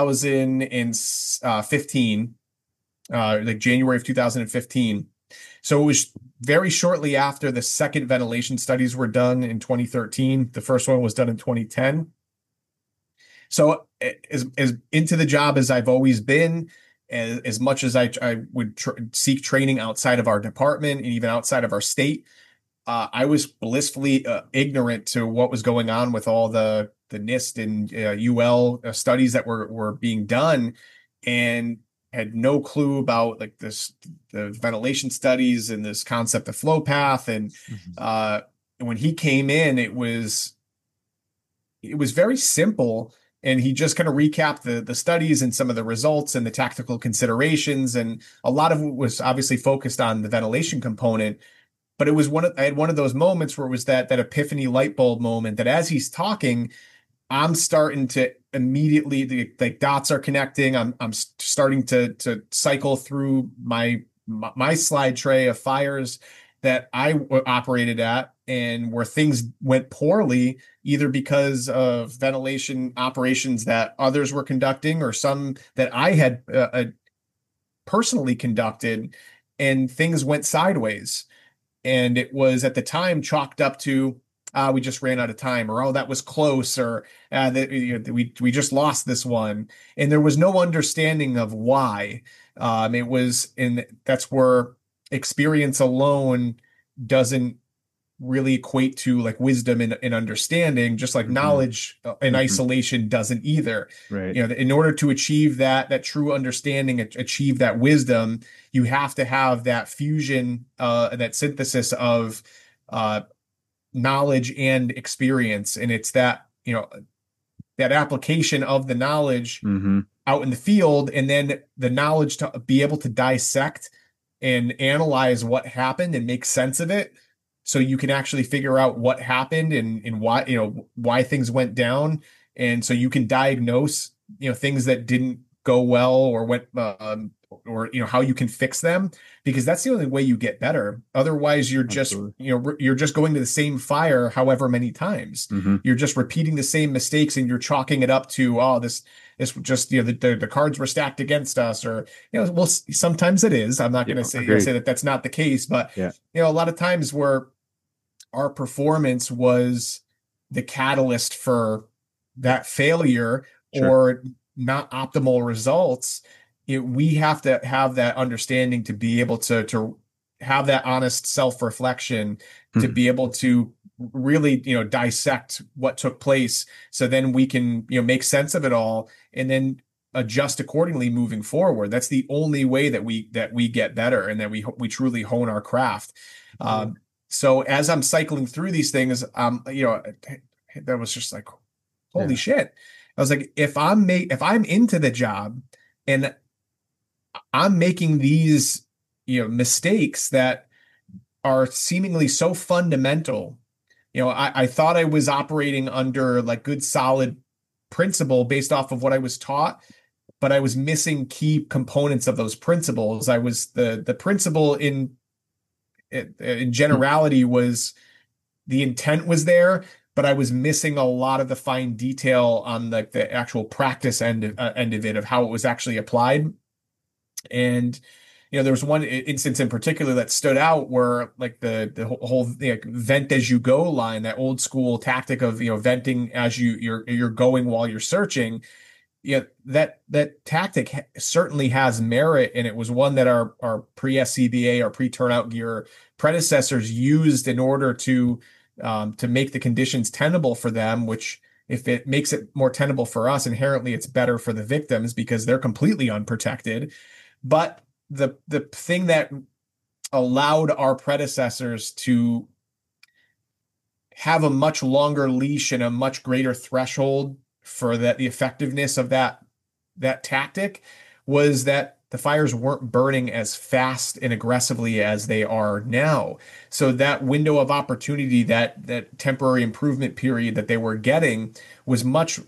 S1: 2015, January of 2015. So it was very shortly after the second ventilation studies were done in 2013. The first one was done in 2010. So as into the job as I've always been, as much as I would seek training outside of our department and even outside of our state, I was blissfully ignorant to what was going on with all the NIST and UL studies that were being done, and had no clue about the ventilation studies and this concept of flow path. And when he came in, it was very simple. And he just kind of recapped the studies and some of the results and the tactical considerations. And a lot of it was obviously focused on the ventilation component. But it was I had one of those moments where it was that epiphany light bulb moment, that as he's talking, I'm starting to immediately, the dots are connecting. I'm starting to cycle through my slide tray of fires that I operated at, and where things went poorly, either because of ventilation operations that others were conducting, or some that I had personally conducted, and things went sideways. And it was at the time chalked up to, we just ran out of time, or, oh, that was close, or we just lost this one. And there was no understanding of why. That's where experience alone doesn't really equate to wisdom and understanding, just like knowledge in isolation doesn't either.
S2: Right.
S1: In order to achieve that true understanding, achieve that wisdom, you have to have that fusion, that synthesis of knowledge and experience. And it's that, that application of the knowledge out in the field, and then the knowledge to be able to dissect and analyze what happened and make sense of it. So you can actually figure out what happened and why things went down. And so you can diagnose, things that didn't go well or went, or how you can fix them, because that's the only way you get better. Otherwise you're just you're just going to the same fire however many times. You're just repeating the same mistakes, and you're chalking it up to this just the cards were stacked against us, or well, sometimes it is. I'm not going to say that that's not the case, but a lot of times where our performance was the catalyst for that failure or not optimal results, we have to have that understanding to be able to have that honest self-reflection, to be able to really, dissect what took place. So then we can, make sense of it all and then adjust accordingly moving forward. That's the only way that we get better, and that we truly hone our craft. So as I'm cycling through these things, that was just like, holy shit. I was like, if I'm into the job and I'm making these, mistakes that are seemingly so fundamental, I thought I was operating under like good, solid principle based off of what I was taught, but I was missing key components of those principles. I was the principle in generality was the intent was there, but I was missing a lot of the fine detail on the actual practice end of it, of how it was actually applied. And there was one instance in particular that stood out where like the whole vent as you go line, that old school tactic of venting as you're going while you're searching. That tactic certainly has merit, and it was one that our pre-SCBA, our pre-turnout gear predecessors used in order to make the conditions tenable for them, which if it makes it more tenable for us, inherently it's better for the victims because they're completely unprotected. But the thing that allowed our predecessors to have a much longer leash and a much greater threshold for the effectiveness of that tactic was that the fires weren't burning as fast and aggressively as they are now. So that window of opportunity, that temporary improvement period that they were getting was much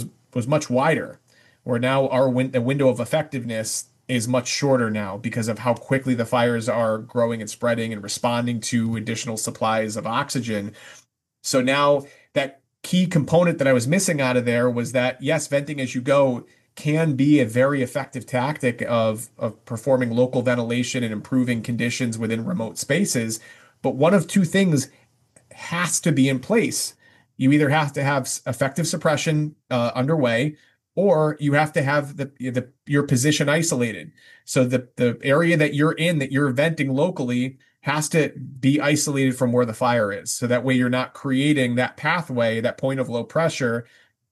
S1: wider. Where now the window of effectiveness is much shorter now because of how quickly the fires are growing and spreading and responding to additional supplies of oxygen. So now that key component that I was missing out of there was that, yes, venting as you go can be a very effective tactic of performing local ventilation and improving conditions within remote spaces. But one of two things has to be in place. You either have to have effective suppression underway, or you have to have your position isolated. So the area that you're in, that you're venting locally, has to be isolated from where the fire is. So that way you're not creating that pathway, that point of low pressure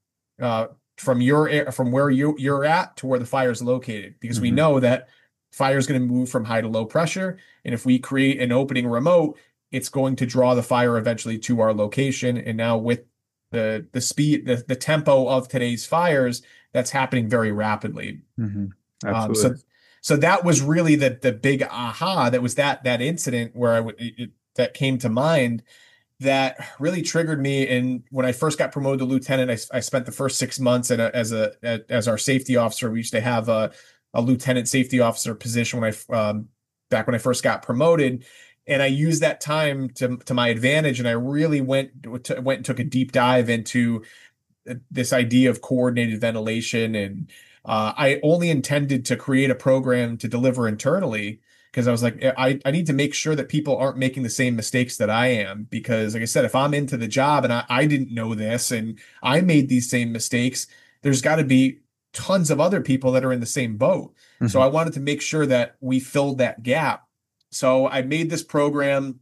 S1: from where you're at to where the fire is located. Because we know that fire is going to move from high to low pressure. And if we create an opening remote, it's going to draw the fire eventually to our location. And now with the speed, the tempo of today's fires, that's happening very rapidly.
S2: Absolutely.
S1: So that was really the big aha. That was that incident where that came to mind that really triggered me. And when I first got promoted to lieutenant, I spent the first 6 months as our safety officer. We used to have a lieutenant safety officer position back when I first got promoted. And I used that time to my advantage. And I really went and took a deep dive into this idea of coordinated ventilation. And I only intended to create a program to deliver internally, because I was like, I need to make sure that people aren't making the same mistakes that I am. Because like I said, if I'm into the job and I didn't know this and I made these same mistakes, there's got to be tons of other people that are in the same boat. So I wanted to make sure that we filled that gap. So I made this program.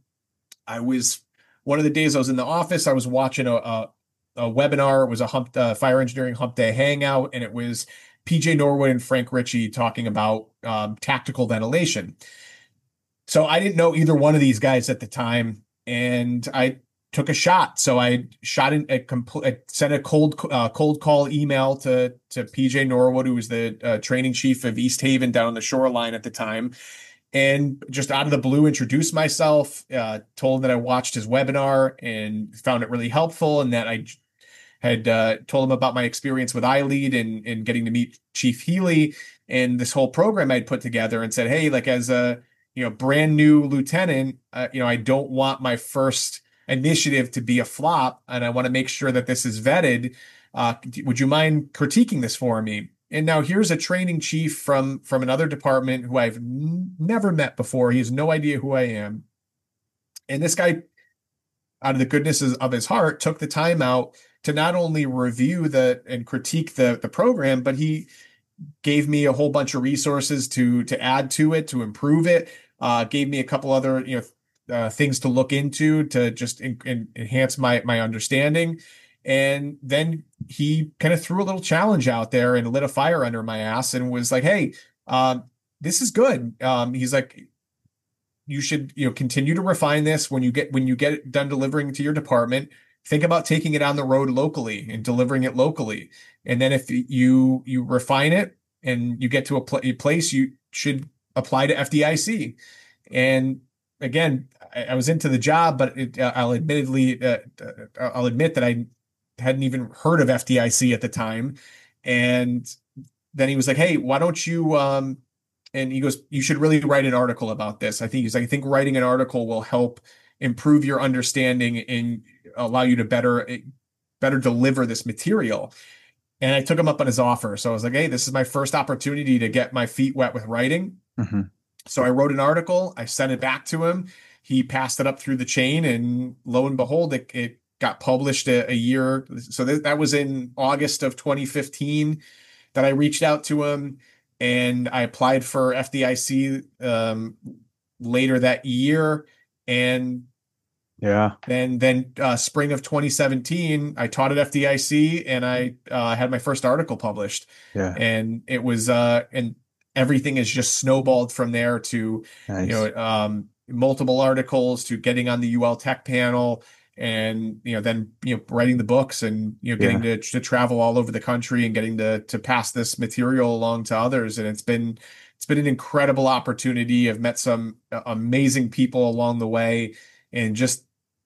S1: One of the days I was in the office, I was watching a webinar. It was a fire engineering hump day hangout, and it was PJ Norwood and Frank Ritchie talking about tactical ventilation. So I didn't know either one of these guys at the time, and I took a shot. So I sent a cold call email to PJ Norwood, who was the training chief of East Haven down the shoreline at the time, and just out of the blue introduced myself, told him that I watched his webinar and found it really helpful, and that I had told him about my experience with iLead and getting to meet Chief Healy and this whole program I'd put together, and said, hey, like, as a brand new lieutenant, I don't want my first initiative to be a flop, and I want to make sure that this is vetted. Would you mind critiquing this for me? And now here's a training chief from another department who I've never met before. He has no idea who I am. And this guy, out of the goodness of his heart, took the time out to not only review and critique the program, but he gave me a whole bunch of resources to add to it, to improve it. Gave me a couple other things to look into to just enhance my understanding. And then he kind of threw a little challenge out there and lit a fire under my ass and was like, hey, this is good. He's like, you should continue to refine this. When you get it done delivering to your department, think about taking it on the road locally and delivering it locally. And then if you refine it and you get to a place, you should apply to FDIC. And again, I was into the job, but I'll admit that I hadn't even heard of FDIC at the time. And then he was like, hey, why don't you, and he goes, you should really write an article about this. I think writing an article will help improve your understanding and allow you to better deliver this material. And I took him up on his offer. So I was like, hey, this is my first opportunity to get my feet wet with writing. Mm-hmm. So I wrote an article, I sent it back to him. He passed it up through the chain, and lo and behold, it got published a year. So that was in August of 2015 that I reached out to him, and I applied for FDIC later that year. And then spring of 2017, I taught at FDIC, and I had my first article published. Yeah. And it was and everything has just snowballed from there to nice. Multiple articles, to getting on the UL Tech panel, and then writing the books, and getting to travel all over the country, and getting to pass this material along to others. And it's been an incredible opportunity. I've met some amazing people along the way, and just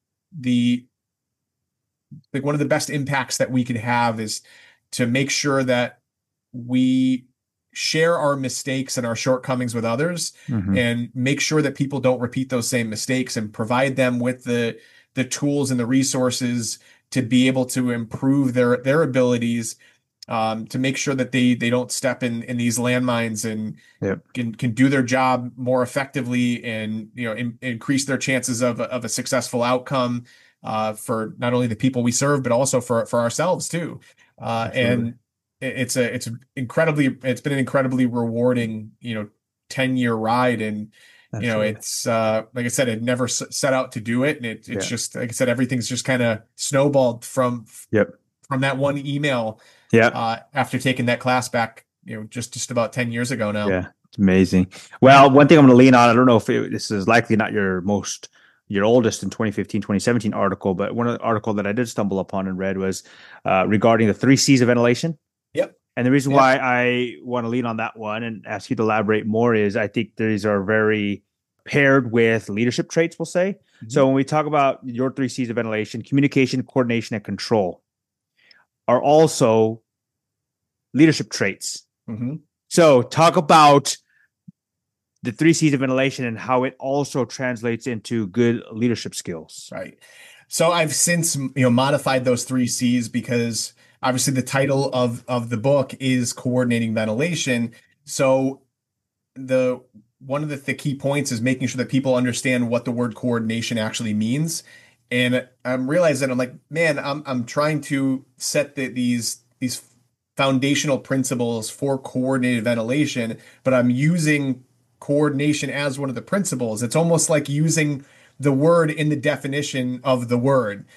S1: one of the best impacts that we can have is to make sure that we share our mistakes and our shortcomings with others, mm-hmm. and make sure that people don't repeat those same mistakes, and provide them with the tools and the resources to be able to improve their abilities, to make sure that they don't step in these landmines, and can do their job more effectively, and increase their chances of a successful outcome for not only the people we serve, but also for ourselves too. And it's been an incredibly rewarding 10-year ride. And Absolutely. It's like I said, it never set out to do it, and it's just, like I said, everything's just kind of snowballed from that one email after taking that class back just about 10 years ago now.
S2: Yeah, it's amazing. Well, one thing I'm going to lean on, I don't know if this is likely not your oldest in 2015, 2017 article, but one of the article that I did stumble upon and read was regarding the 3 C's of ventilation.
S1: Yep.
S2: And the reason why I want to lean on that one and ask you to elaborate more is I think these are very paired with leadership traits, we'll say. Mm-hmm. So when we talk about your 3 C's of ventilation, communication, coordination, and control are also leadership traits. Mm-hmm. So talk about the 3 C's of ventilation and how it also translates into good leadership skills.
S1: Right. So I've since modified those 3 C's, because obviously the title of the book is Coordinating Ventilation. So one of the key points is making sure that people understand what the word coordination actually means. And I'm realizing, I'm like, man, I'm trying to set these foundational principles for coordinated ventilation, but I'm using coordination as one of the principles. It's almost like using the word in the definition of the word.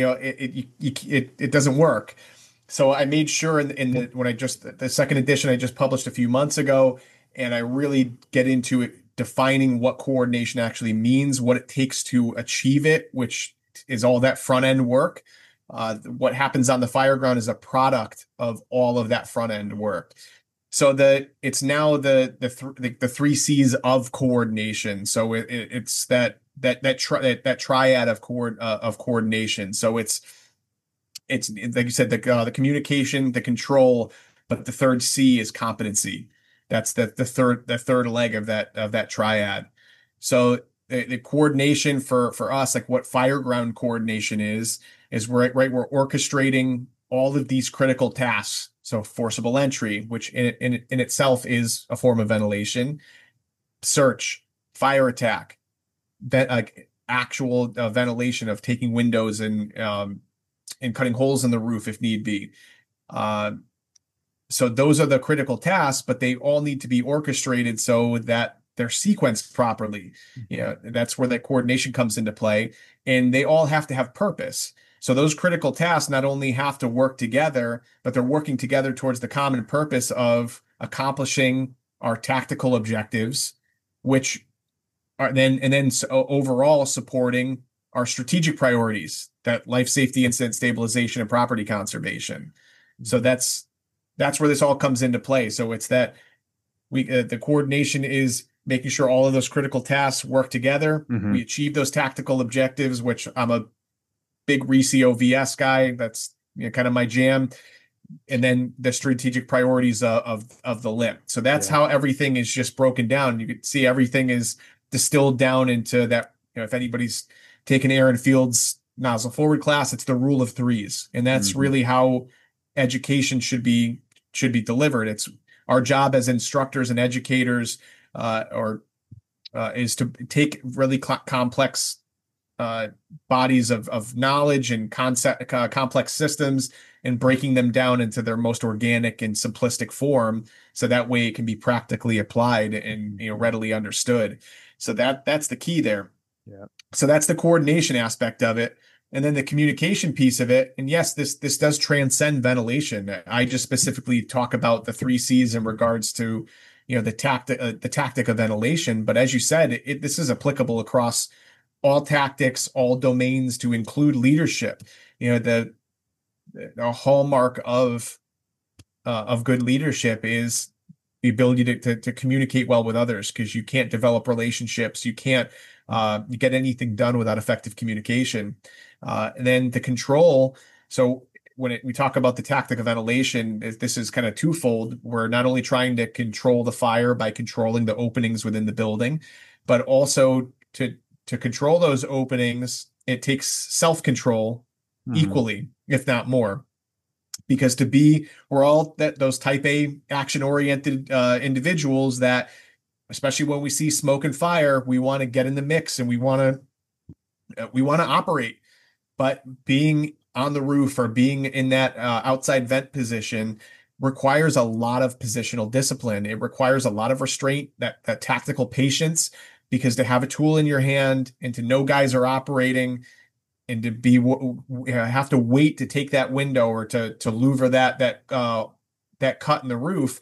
S1: It doesn't work. So I made sure the second edition I just published a few months ago, and I really get into it, defining what coordination actually means, what it takes to achieve it, which is all that front end work. What happens on the fire ground is a product of all of that front end work. So it's now the three C's of coordination. So it's that triad of coordination. So it's like you said, the communication, the control, but the third C is competency. That's the third leg of that triad. So the coordination for us, like what fireground coordination is we're orchestrating all of these critical tasks. So forcible entry, which in itself is a form of ventilation, search, fire attack, actual ventilation of taking windows and cutting holes in the roof if need be. So those are the critical tasks, but they all need to be orchestrated so that they're sequenced properly. That's where that coordination comes into play, and they all have to have purpose. So those critical tasks not only have to work together, but they're working together towards the common purpose of accomplishing our tactical objectives, which are then overall supporting our strategic priorities, that life safety, incident stabilization, and property conservation. So that's where this all comes into play. So it's that the coordination is making sure all of those critical tasks work together.
S2: Mm-hmm.
S1: We achieve those tactical objectives, which I'm a big RECIO VS guy. That's kind of my jam. And then the strategic priorities of the LIP. So that's how everything is just broken down. You can see everything is distilled down into that. If anybody's taken Aaron Field's nozzle forward class, it's the rule of threes. And that's really how education should be delivered. It's our job as instructors and educators is to take really complex bodies of knowledge and concept, complex systems, and breaking them down into their most organic and simplistic form, so that way it can be practically applied and readily understood. So that's the key there.
S2: Yeah.
S1: So that's the coordination aspect of it. And then the communication piece of it. And yes, this does transcend ventilation. I just specifically talk about the three C's in regards to, the tactic of ventilation. But as you said, this is applicable across all tactics, all domains, to include leadership. The hallmark of good leadership is the ability to communicate well with others, because you can't develop relationships. You can't get anything done without effective communication. And then the control. So when we talk about the tactic of ventilation, this is kind of twofold. We're not only trying to control the fire by controlling the openings within the building, but also to control those openings, it takes self-control equally, if not more. Because we're all those type A action-oriented individuals that, especially when we see smoke and fire, we want to get in the mix and we want to operate. But being on the roof or being in that outside vent position requires a lot of positional discipline. It requires a lot of restraint, that tactical patience, because to have a tool in your hand and to know guys are operating, and to have to wait to take that window or to louver that cut in the roof,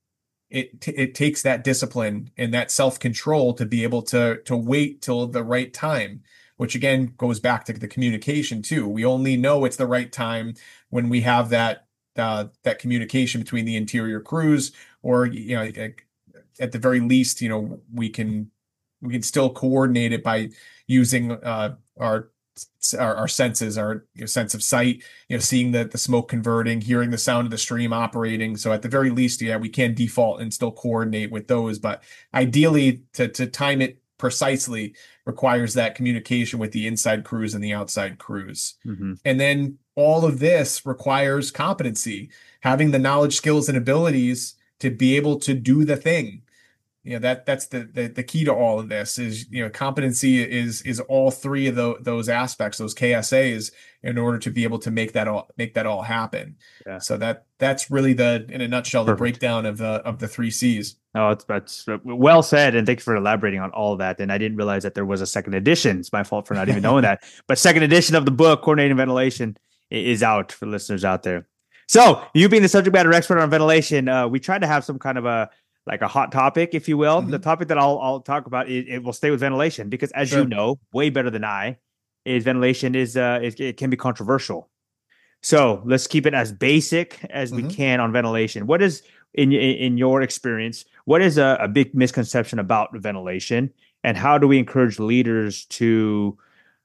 S1: it takes that discipline and that self-control to be able to wait till the right time, which again goes back to the communication too. We only know it's the right time when we have that communication between the interior crews, or at the very least, we can still coordinate it by using our senses, our sense of sight, seeing the smoke converting, hearing the sound of the stream operating. So at the very least, we can default and still coordinate with those. But ideally, to time it precisely requires that communication with the inside crews and the outside crews. Mm-hmm. And then all of this requires competency, having the knowledge, skills, and abilities to be able to do the thing. That's the key to all of this is, competency is all three of those aspects, those KSAs, in order to be able to make that all happen. Yeah. So that's really in a nutshell, the breakdown of the three C's.
S2: Oh, that's well said. And thank you for elaborating on all of that. And I didn't realize that there was a second edition. It's my fault for not even knowing that, but second edition of the book, Coordinating Ventilation, is out for listeners out there. So you being the subject matter expert on ventilation, we tried to have some kind of a hot topic, if you will. Mm-hmm. The topic that I'll talk about, it will stay with ventilation, because as you know, way better than I, is ventilation it can be controversial. So let's keep it as basic as we can on ventilation. What is in your experience? What is a big misconception about ventilation, and how do we encourage leaders to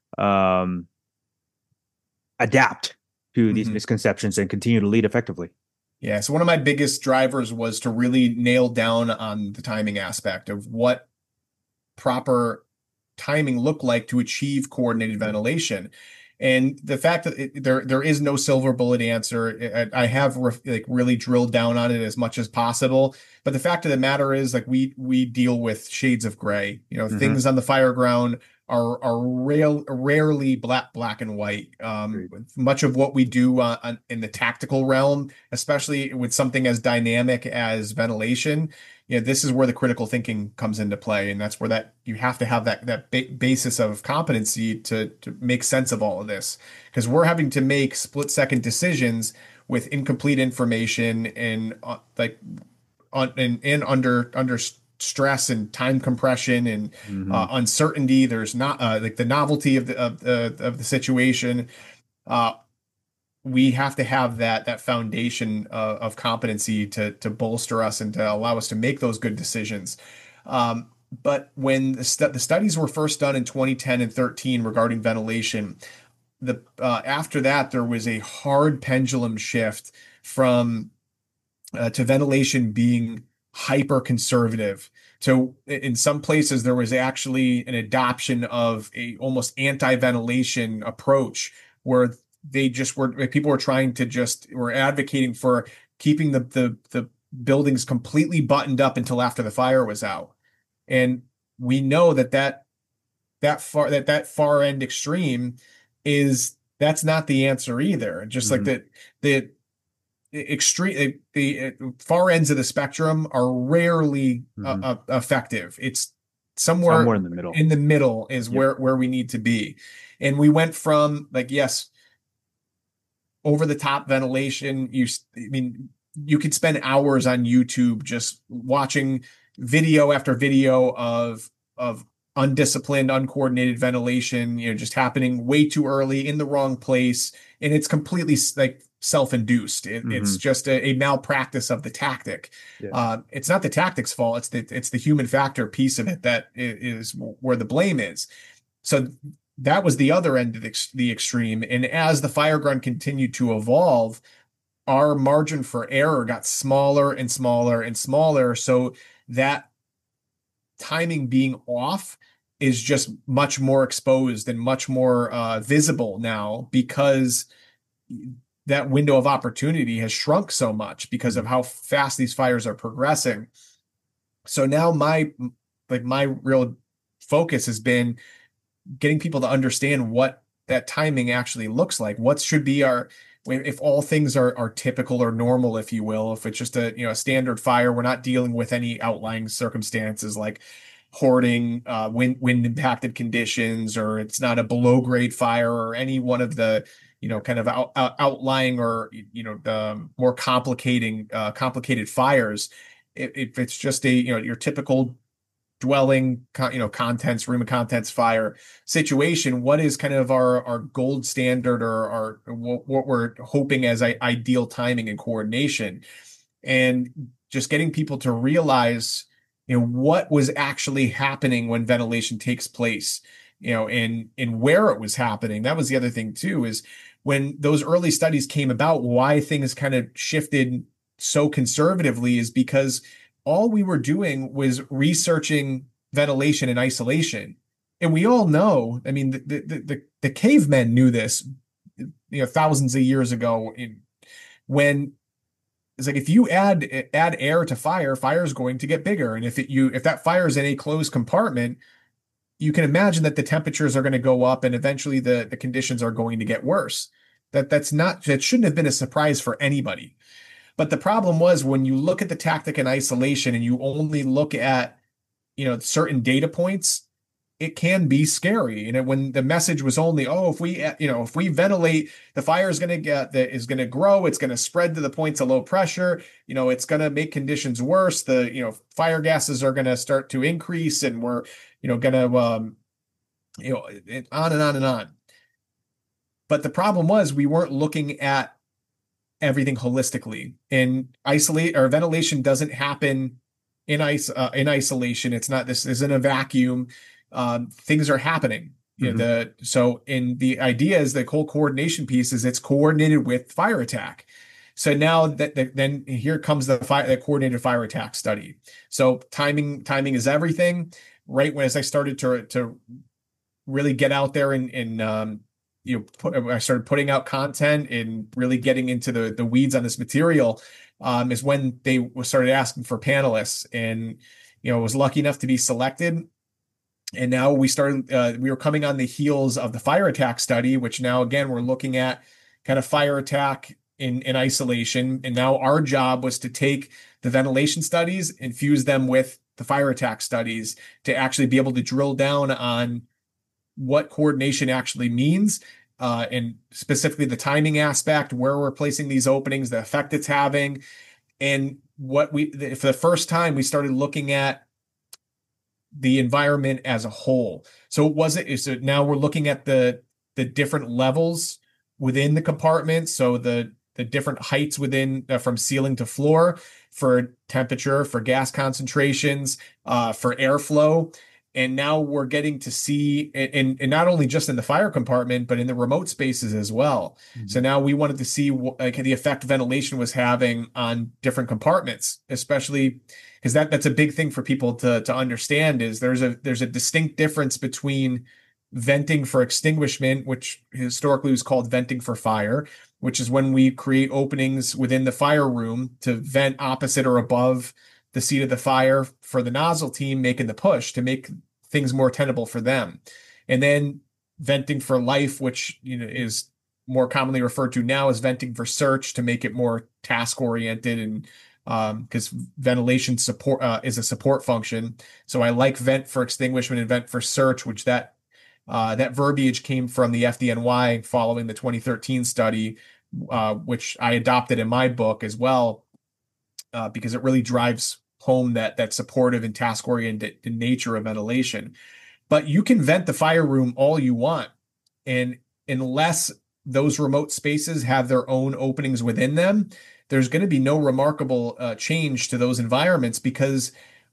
S2: adapt to these misconceptions and continue to lead effectively?
S1: Yeah. So one of my biggest drivers was to really nail down on the timing aspect of what proper timing looked like to achieve coordinated ventilation. And the fact that there is no silver bullet answer, I have really drilled down on it as much as possible. But the fact of the matter is, like, we deal with shades of gray. Things on the fire ground are rarely black and white. Much of what we do in the tactical realm, especially with something as dynamic as ventilation, this is where the critical thinking comes into play, and that's where you have to have that basis of competency to make sense of all of this, because we're having to make split-second decisions with incomplete information and under stress and time compression and uncertainty. There's not the novelty of the situation. We have to have that foundation of competency to bolster us and to allow us to make those good decisions. But when the studies were first done in 2010 and 13 regarding ventilation, after that there was a hard pendulum shift from to ventilation being hyper conservative. So in some places there was actually an adoption of a almost anti-ventilation approach, where people were trying to were advocating for keeping the buildings completely buttoned up until after the fire was out. And we know that far end extreme that's not the answer either. Just like the extreme, the far ends of the spectrum are rarely effective. It's somewhere
S2: in the middle.
S1: In the middle is where we need to be. And we went from over the top ventilation. You could spend hours on YouTube just watching video after video of undisciplined, uncoordinated ventilation, just happening way too early in the wrong place. And it's completely self-induced. It's just a malpractice of the tactic. Yeah. It's not the tactic's fault. It's the human factor piece of it that is where the blame is. So that was the other end of the extreme. And as the fire ground continued to evolve, our margin for error got smaller and smaller and smaller. So that timing being off is just much more exposed and much more visible now, because that window of opportunity has shrunk so much because of how fast these fires are progressing. So now my real focus has been getting people to understand what that timing actually looks like. What should be if all things are typical or normal, if you will, if it's just a standard fire, we're not dealing with any outlying circumstances like hoarding, wind impacted conditions, or it's not a below grade fire or any one of the kind of outlying or the more complicated fires. If it's just your typical dwelling, room of contents fire situation, what is kind of our gold standard or what we're hoping as ideal timing and coordination, and just getting people to realize what was actually happening when ventilation takes place, and where it was happening. That was the other thing too, is when those early studies came about, why things kind of shifted so conservatively is because all we were doing was researching ventilation and isolation. And we all know, the cavemen knew this, thousands of years ago, when it's like, if you add air to fire is going to get bigger. And if that fire is in a closed compartment, you can imagine that the temperatures are going to go up and eventually the conditions are going to get worse. That shouldn't have been a surprise for anybody. But the problem was, when you look at the tactic in isolation and you only look at, certain data points, it can be scary. And when the message was only, if we ventilate, the fire is going to grow, it's going to spread to the points of low pressure, it's going to make conditions worse. The, fire gases are going to start to increase, and we're, going to, on and on and on. But the problem was we weren't looking at everything holistically. And ventilation doesn't happen in isolation. It's not, this isn't a vacuum. Things are happening. You know, the idea is the whole coordination piece is it's coordinated with fire attack. So now then here comes the coordinated fire attack study. So timing is everything. Right when as I started to really get out there and I started putting out content and really getting into the weeds on this material, is when they started asking for panelists, and was lucky enough to be selected. And now we were coming on the heels of the fire attack study, which now again we're looking at kind of fire attack in isolation. And now our job was to take the ventilation studies and fuse them with the fire attack studies to actually be able to drill down on what coordination actually means, and specifically the timing aspect, where we're placing these openings, the effect it's having. And for the first time, we started looking at the environment as a whole. So now we're looking at the different levels within the compartment. So the different heights within from ceiling to floor for temperature, for gas concentrations, for airflow. And now we're getting to see, and not only just in the fire compartment, but in the remote spaces as well. So now we wanted to see the effect ventilation was having on different compartments, especially because that's a big thing for people to understand is there's a distinct difference between venting for extinguishment, which historically was called venting for fire, which is when we create openings within the fire room to vent opposite or above the seat of the fire for the nozzle team making the push to make things more tenable for them. And then venting for life, which is more commonly referred to now as venting for search to make it more task oriented, and because ventilation support is a support function. So I like vent for extinguishment and vent for search, which that verbiage came from the FDNY following the 2013 study, which I adopted in my book as well, because it really drives home that supportive and task-oriented nature of ventilation. But you can vent the fire room all you want, and unless those remote spaces have their own openings within them, there's going to be no remarkable change to those environments, because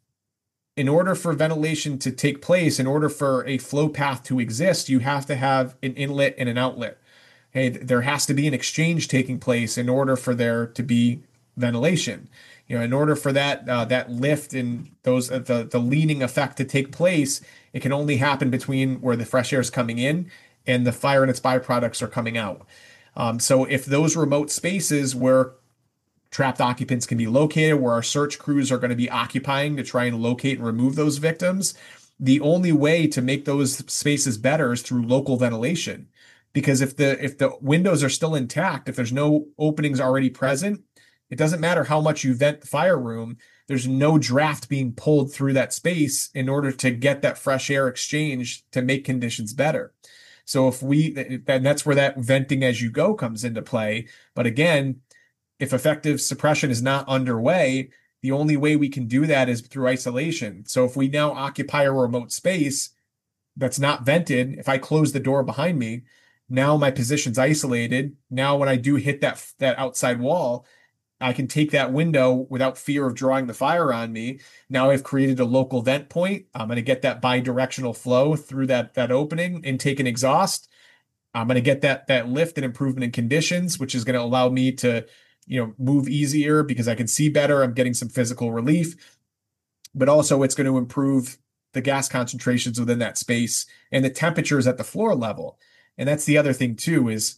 S1: in order for ventilation to take place, in order for a flow path to exist, you have to have an inlet and an outlet. Hey, there has to be an exchange taking place in order for there to be ventilation. In order for that lift and the leaning effect to take place, it can only happen between where the fresh air is coming in and the fire and its byproducts are coming out. So if those remote spaces where trapped occupants can be located, where our search crews are going to be occupying to try and locate and remove those victims, the only way to make those spaces better is through local ventilation. Because if the windows are still intact, if there's no openings already present, it doesn't matter how much you vent the fire room, there's no draft being pulled through that space in order to get that fresh air exchange to make conditions better. So and that's where that venting as you go comes into play. But again, if effective suppression is not underway, the only way we can do that is through isolation. So if we now occupy a remote space that's not vented, if I close the door behind me, now my position's isolated. Now when I do hit that outside wall, I can take that window without fear of drawing the fire on me. Now I've created a local vent point. I'm going to get that bidirectional flow through that opening, intake and exhaust. I'm going to get that lift and improvement in conditions, which is going to allow me to, move easier because I can see better. I'm getting some physical relief, but also it's going to improve the gas concentrations within that space and the temperatures at the floor level. And that's the other thing too, is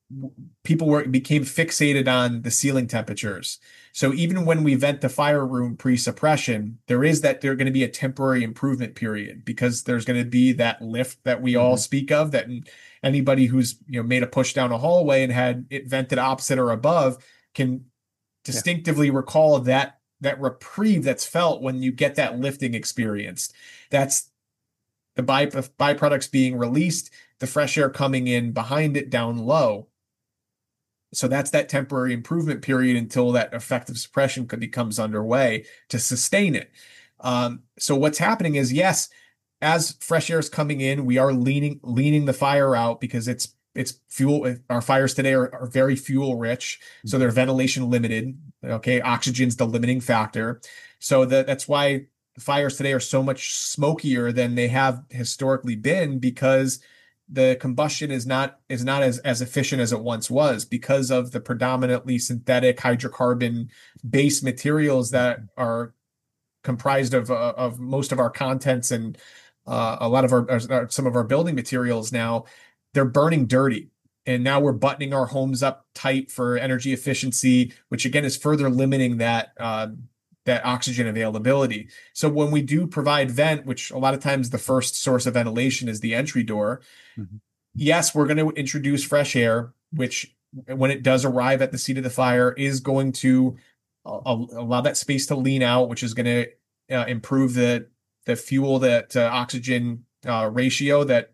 S1: people became fixated on the ceiling temperatures. So even when we vent the fire room pre-suppression, there's going to be a temporary improvement period, because there's going to be that lift that we all speak of, that anybody who's made a push down a hallway and had it vented opposite or above can distinctively recall that reprieve that's felt when you get that lifting experience. That's the byproducts being released, the fresh air coming in behind it down low. So that's that temporary improvement period until that effective suppression becomes underway to sustain it. So what's happening is, yes, as fresh air is coming in, we are leaning the fire out because it's it's fuel. Our fires today are very fuel rich, so they're ventilation limited. Okay, oxygen's the limiting factor. So that's why fires today are so much smokier than they have historically been, because the combustion is not as efficient as it once was, because of the predominantly synthetic hydrocarbon based materials that are comprised of most of our contents, and a lot of some of our building materials. Now they're burning dirty, and now we're buttoning our homes up tight for energy efficiency, which again is further limiting that oxygen availability. So when we do provide vent, which a lot of times the first source of ventilation is the entry door, yes, we're going to introduce fresh air, which when it does arrive at the seat of the fire is going to allow that space to lean out, which is going to improve the fuel, that oxygen ratio, that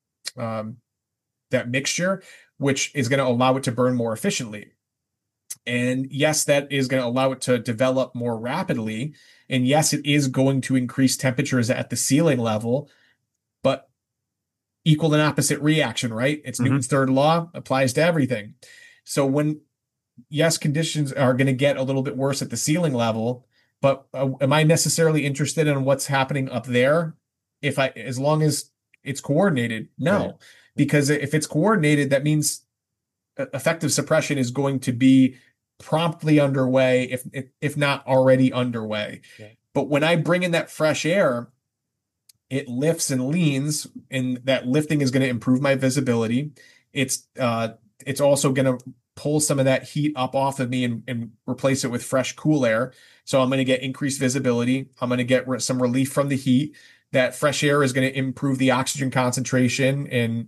S1: mixture, which is going to allow it to burn more efficiently. And yes, that is going to allow it to develop more rapidly. And yes, it is going to increase temperatures at the ceiling level, but equal and opposite reaction, right? It's Newton's third law, applies to everything. So yes, conditions are going to get a little bit worse at the ceiling level, but am I necessarily interested in what's happening up there? As long as it's coordinated? No, right. Because if it's coordinated, that means effective suppression is going to be promptly underway, if not already underway. Okay. But when I bring in that fresh air, it lifts and leans, and that lifting is going to improve my visibility. It's also going to pull some of that heat up off of me and replace it with fresh, cool air. So I'm going to get increased visibility. I'm going to get some relief from the heat. That fresh air is going to improve the oxygen concentration, and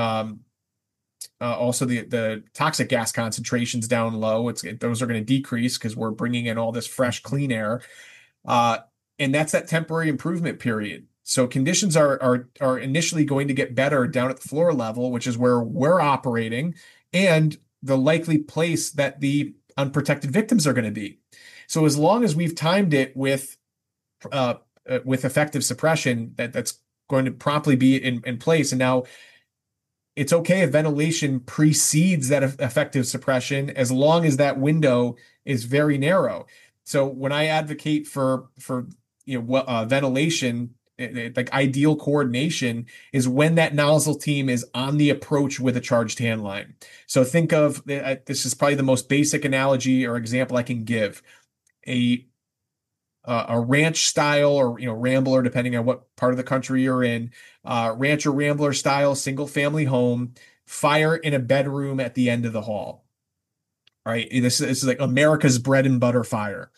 S1: also the toxic gas concentrations down low. Those are going to decrease because we're bringing in all this fresh, clean air. And that's that temporary improvement period. So conditions are initially going to get better down at the floor level, which is where we're operating, and the likely place that the unprotected victims are going to be. So as long as we've timed it with effective suppression, that's going to promptly be in place. And now it's okay if ventilation precedes that effective suppression, as long as that window is very narrow. So when I advocate for ventilation, like ideal coordination is when that nozzle team is on the approach with a charged hand line. So think of this is probably the most basic analogy or example I can give. A ranch style, or rambler, depending on what part of the country you're in, ranch or rambler style single family home, fire in a bedroom at the end of the hall. All right, this is like America's bread and butter fire.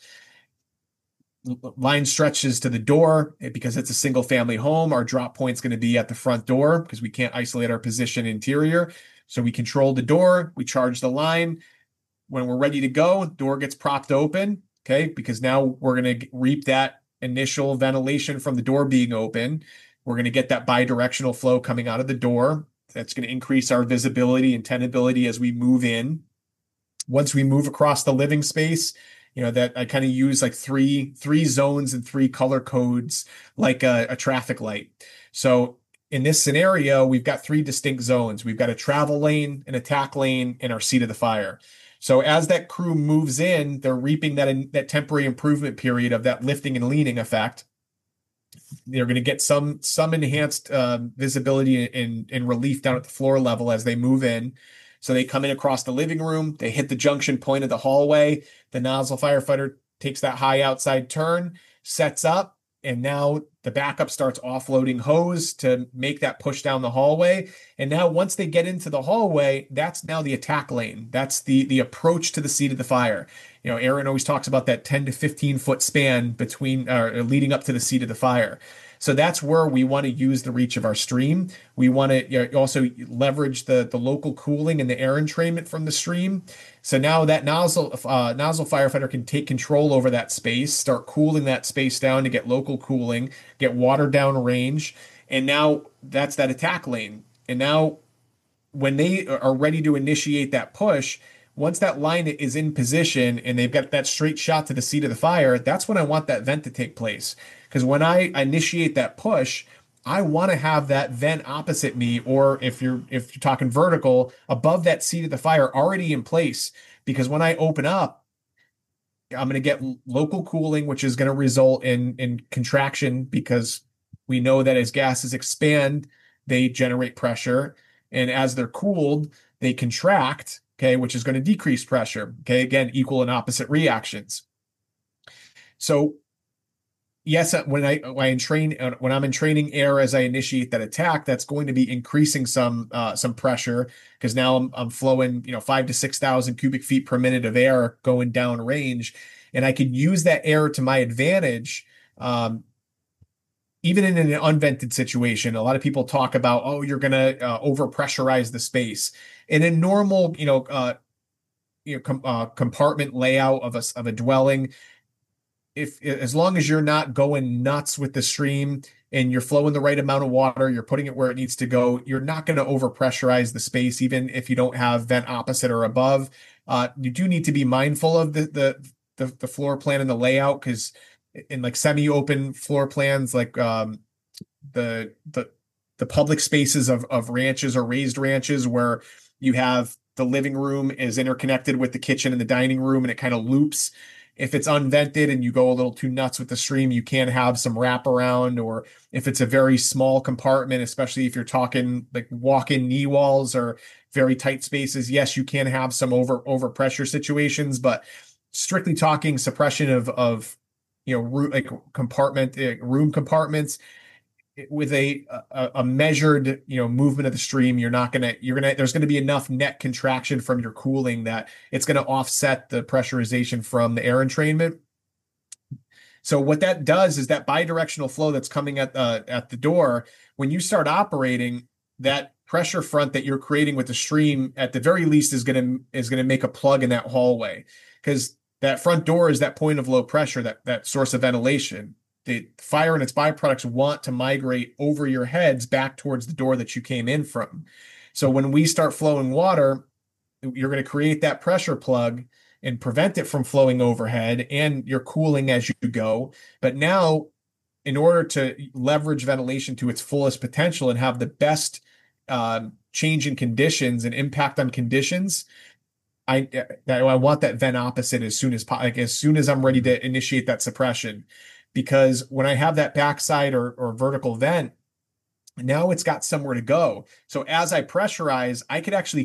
S1: Line stretches to the door. Because it's a single family home, our drop point's going to be at the front door because we can't isolate our position interior. So we control the door, we charge the line. When we're ready to go, door gets propped open. Okay, because now we're going to reap that initial ventilation from the door being open. We're going to get that bidirectional flow coming out of the door. That's going to increase our visibility and tenability as we move in. Once we move across the living space, that I kind of use like three zones and 3 color codes, like a traffic light. So in this scenario, we've got 3 distinct zones. We've got a travel lane, an attack lane, and our seat of the fire. So as that crew moves in, they're reaping that temporary improvement period of that lifting and leaning effect. They're going to get some enhanced visibility and relief down at the floor level as they move in. So they come in across the living room, they hit the junction point of the hallway. The nozzle firefighter takes that high outside turn, sets up, and now the backup starts offloading hose to make that push down the hallway. And now once they get into the hallway, that's now the attack lane. That's the approach to the seat of the fire. Aaron always talks about that 10 to 15 foot span between leading up to the seat of the fire. So that's where we want to use the reach of our stream. We want to also leverage the local cooling and the air entrainment from the stream. So now that nozzle firefighter can take control over that space, start cooling that space down to get local cooling, get watered down range. And now that's that attack lane. And now when they are ready to initiate that push, once that line is in position and they've got that straight shot to the seat of the fire, that's when I want that vent to take place. Because when I initiate that push, I want to have that vent opposite me, or if you're talking vertical, above that seat of the fire already in place. Because when I open up, I'm going to get local cooling, which is going to result in contraction, because we know that as gases expand, they generate pressure. And as they're cooled, they contract, okay, which is going to decrease pressure. Okay, again, equal and opposite reactions. So yes, when I'm in training air as I initiate that attack, that's going to be increasing some pressure, because now I'm flowing 5,000 to 6,000 cubic feet per minute of air going down range, and I can use that air to my advantage. Even in an unvented situation, a lot of people talk about, oh, you're going to overpressurize the space. In a normal compartment layout of a dwelling, if as long as you're not going nuts with the stream and you're flowing the right amount of water, you're putting it where it needs to go, you're not going to overpressurize the space, even if you don't have vent opposite or above. You do need to be mindful of the floor plan and the layout, because in like semi-open floor plans, like the public spaces of ranches or raised ranches, where you have the living room is interconnected with the kitchen and the dining room, and it kind of loops. If it's unvented and you go a little too nuts with the stream, you can have some wraparound. Or if it's a very small compartment, especially if you're talking like walk-in knee walls or very tight spaces, yes, you can have some overpressure situations. But strictly talking suppression of room compartments, with a measured movement of the stream, there's going to be enough net contraction from your cooling that it's going to offset the pressurization from the air entrainment. So what that does is that bidirectional flow that's coming at the door, when you start operating, that pressure front that you're creating with the stream, at the very least, is going to make a plug in that hallway, because that front door is that point of low pressure, that source of ventilation. The fire and its byproducts want to migrate over your heads back towards the door that you came in from. So when we start flowing water, you're going to create that pressure plug and prevent it from flowing overhead, and you're cooling as you go. But now, in order to leverage ventilation to its fullest potential and have the best change in conditions and impact on conditions, I want that vent opposite as soon as I'm ready to initiate that suppression. Because when I have that backside or vertical vent, now it's got somewhere to go. So as I pressurize, I could actually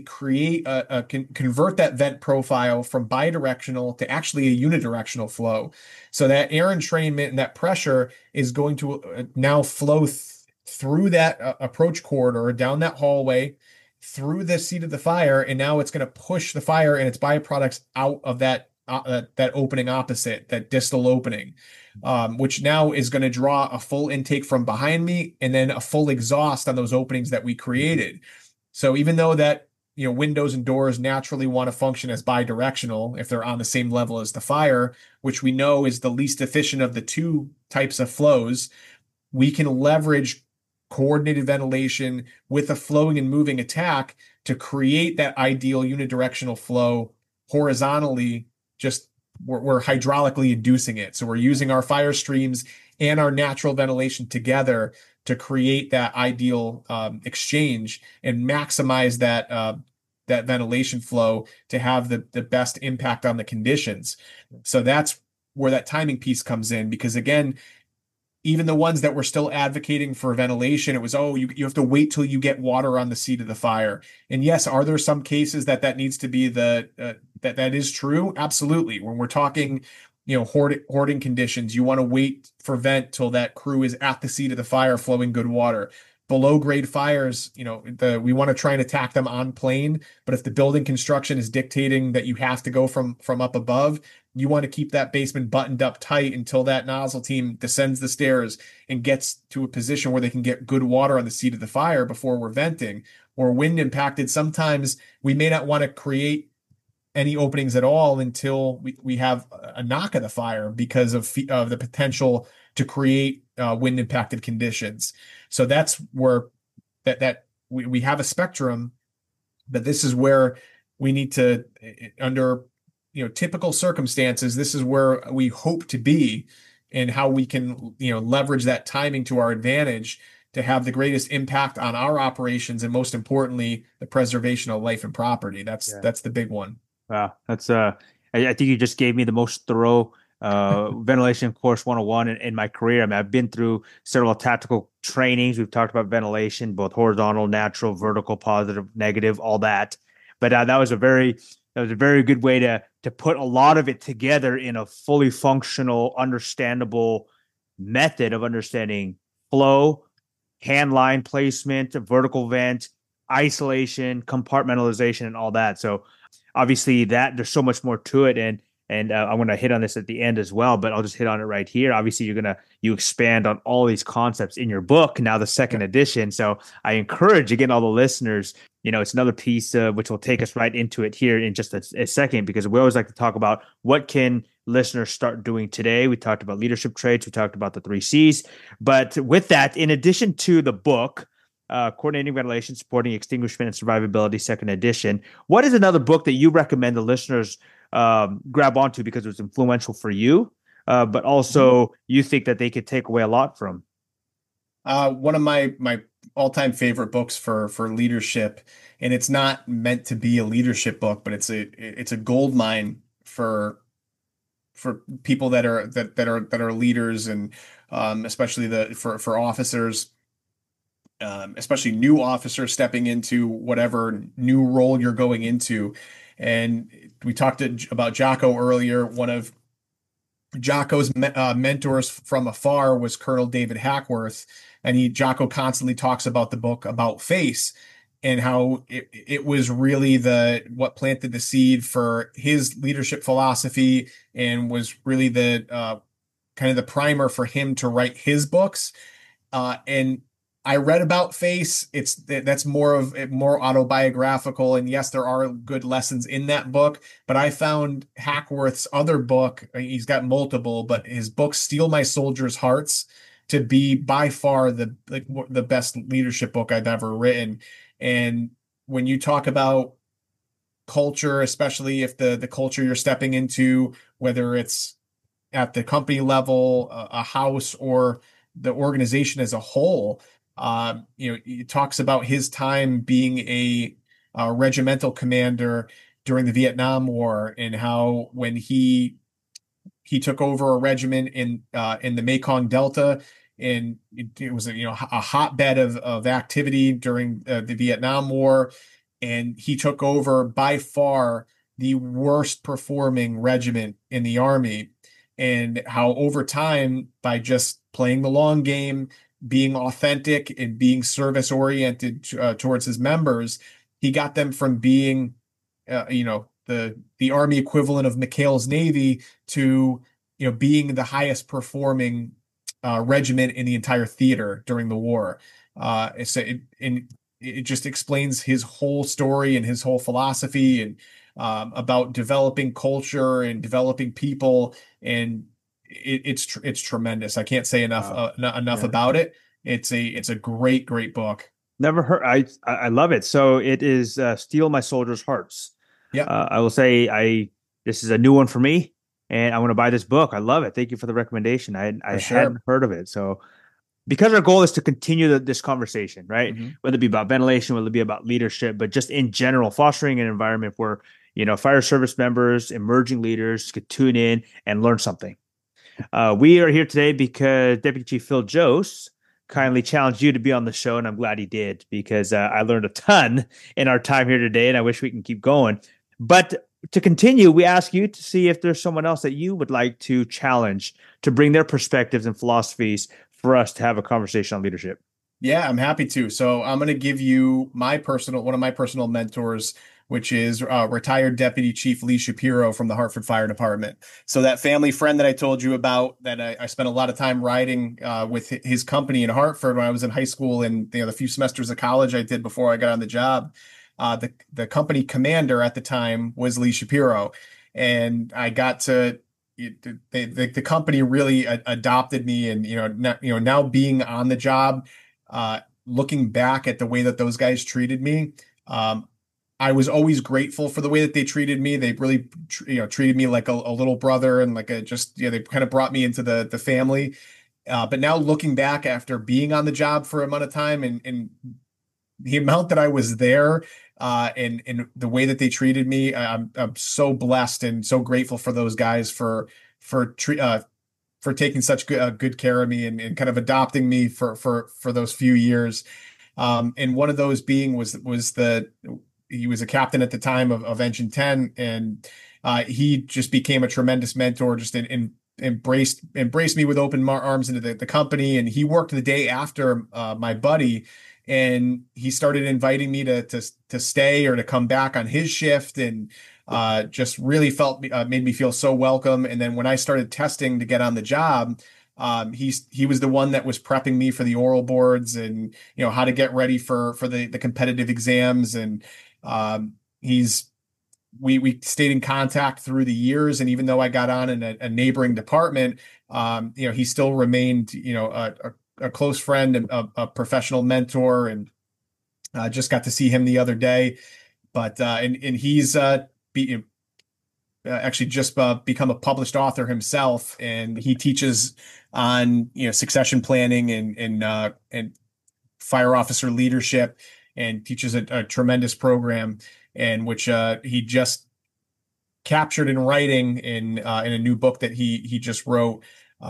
S1: convert that vent profile from bidirectional to actually a unidirectional flow. So that air entrainment and that pressure is going to now flow through that approach corridor, down that hallway, through the seat of the fire, and now it's going to push the fire and its byproducts out of that opening opposite, that distal opening, which now is going to draw a full intake from behind me and then a full exhaust on those openings that we created. So even though that windows and doors naturally want to function as bidirectional if they're on the same level as the fire, which we know is the least efficient of the two types of flows, we can leverage coordinated ventilation with a flowing and moving attack to create that ideal unidirectional flow horizontally. Just we're hydraulically inducing it. So we're using our fire streams and our natural ventilation together to create that ideal exchange and maximize that ventilation flow to have the best impact on the conditions. So that's where that timing piece comes in, because again, even the ones that were still advocating for ventilation, it was, you have to wait till you get water on the seat of the fire. And yes, are there some cases that needs to be that is true? Absolutely. When we're talking, hoarding conditions, you want to wait for vent till that crew is at the seat of the fire flowing good water. Below grade fires, we want to try and attack them on plane, but if the building construction is dictating that you have to go from up above, you want to keep that basement buttoned up tight until that nozzle team descends the stairs and gets to a position where they can get good water on the seat of the fire before we're venting. Or wind impacted, sometimes we may not want to create any openings at all until we have a knock of the fire, because of the potential to create wind impacted conditions. So that's where that we have a spectrum, but this is where we need to, under typical circumstances, this is where we hope to be, and how we can leverage that timing to our advantage to have the greatest impact on our operations, and most importantly, the preservation of life and property. That's the big one.
S2: Wow, that's I think you just gave me the most thorough ventilation course 101 in my career. I mean, I've been through several tactical trainings. We've talked about ventilation, both horizontal, natural, vertical, positive, negative, all that. But that was a very good way to put a lot of it together in a fully functional, understandable method of understanding flow, hand line placement, vertical vent, isolation, compartmentalization, and all that. So obviously that there's so much more to it. And I'm going to hit on this at the end as well, but I'll just hit on it right here. Obviously, you expand on all these concepts in your book, now the second edition. So I encourage, again, all the listeners, it's another piece which will take us right into it here in just a second, because we always like to talk about what can listeners start doing today. We talked about leadership traits. We talked about the 3 C's. But with that, in addition to the book, Coordinating Ventilation, Supporting Extinguishment and Survivability, second edition, what is another book that you recommend the listeners grab onto because it was influential for you, but also you think that they could take away a lot from?
S1: One of my all-time favorite books for leadership, and it's not meant to be a leadership book, but it's a gold mine for people that are leaders, and especially for officers, especially new officers stepping into whatever new role you're going into. And we talked about Jocko earlier. One of Jocko's mentors from afar was Colonel David Hackworth, and Jocko constantly talks about the book about FACE and how it was really what planted the seed for his leadership philosophy, and was really the kind of the primer for him to write his books. And I read about FACE. That's more autobiographical, and yes, there are good lessons in that book. But I found Hackworth's other book. He's got multiple, but his book "Steal My Soldiers' Hearts" to be by far the best leadership book I've ever written. And when you talk about culture, especially if the culture you're stepping into, whether it's at the company level, a house, or the organization as a whole. He talks about his time being a regimental commander during the Vietnam War, and how when he took over a regiment in the Mekong Delta, and it was a hotbed of activity during the Vietnam War, and he took over by far the worst performing regiment in the Army, and how over time, by just playing the long game, being authentic and being service oriented towards his members, he got them from being, the Army equivalent of McHale's Navy to, being the highest performing regiment in the entire theater during the war. It just explains his whole story and his whole philosophy, and about developing culture and developing people, and it's tremendous. I can't say enough about it. It's a great book.
S2: Never heard. I love it. So it is Steal My Soldiers' Hearts.
S1: Yeah.
S2: I will say this is a new one for me, and I'm going to buy this book. I love it. Thank you for the recommendation. I hadn't heard of it. So because our goal is to continue this conversation, right? Mm-hmm. Whether it be about ventilation, whether it be about leadership, but just in general, fostering an environment where, fire service members, emerging leaders could tune in and learn something. We are here today because Deputy Chief Phil Jose kindly challenged you to be on the show, and I'm glad he did, because I learned a ton in our time here today, and I wish we can keep going. But to continue, we ask you to see if there's someone else that you would like to challenge to bring their perspectives and philosophies for us to have a conversation on leadership.
S1: Yeah, I'm happy to. So I'm going to give you one of my personal mentors, which is retired Deputy Chief Lee Shapiro from the Hartford Fire Department. So that family friend that I told you about, that I spent a lot of time riding with his company in Hartford when I was in high school, and the few semesters of college I did before I got on the job. The company commander at the time was Lee Shapiro, and I got to. The company really adopted me, and now being on the job, looking back at the way that those guys treated me, I was always grateful for the way that they treated me. They really treated me like a little brother, and they kind of brought me into the family. But now looking back after being on the job for a amount of time and the amount that I was there, and the way that they treated me, I'm so blessed and so grateful for those guys for taking such good care of me and kind of adopting me for those few years. And one of those being he was a captain at the time of Engine 10, and he just became a tremendous mentor, just embraced me with open arms into the company. And he worked the day after my buddy, and he started inviting me to stay or to come back on his shift, and just really made me feel so welcome. And then when I started testing to get on the job, he was the one that was prepping me for the oral boards and how to get ready for the competitive exams. And we stayed in contact through the years. And even though I got on in a neighboring department, he still remained a close friend and a professional mentor. And just got to see him the other day. But and he's actually just become a published author himself, and he teaches on succession planning and fire officer leadership, and teaches a tremendous program, and which he just captured in writing in a new book that he just wrote,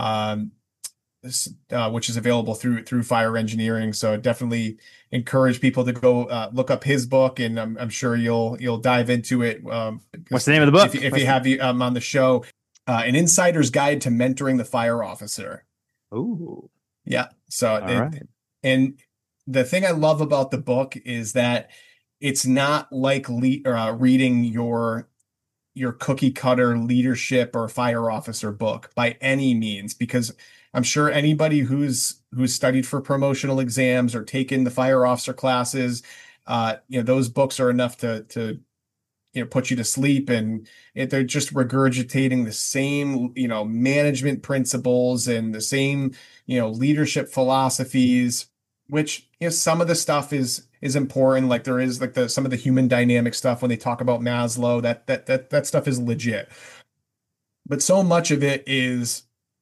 S1: which is available through Fire Engineering. So definitely encourage people to go look up his book, and I'm sure you'll dive into it.
S2: What's the name of the book?
S1: If you have on the show, An Insider's Guide to Mentoring the Fire Officer.
S2: Ooh,
S1: yeah. So
S2: right.
S1: And the thing I love about the book is that it's not like reading your cookie cutter leadership or fire officer book by any means, because I'm sure anybody who's studied for promotional exams or taken the fire officer classes, those books are enough to put you to sleep, and they're just regurgitating the same management principles and the same leadership philosophies, which some of the stuff is important, like there is like some of the human dynamic stuff when they talk about Maslow, that stuff is legit, but so much of it is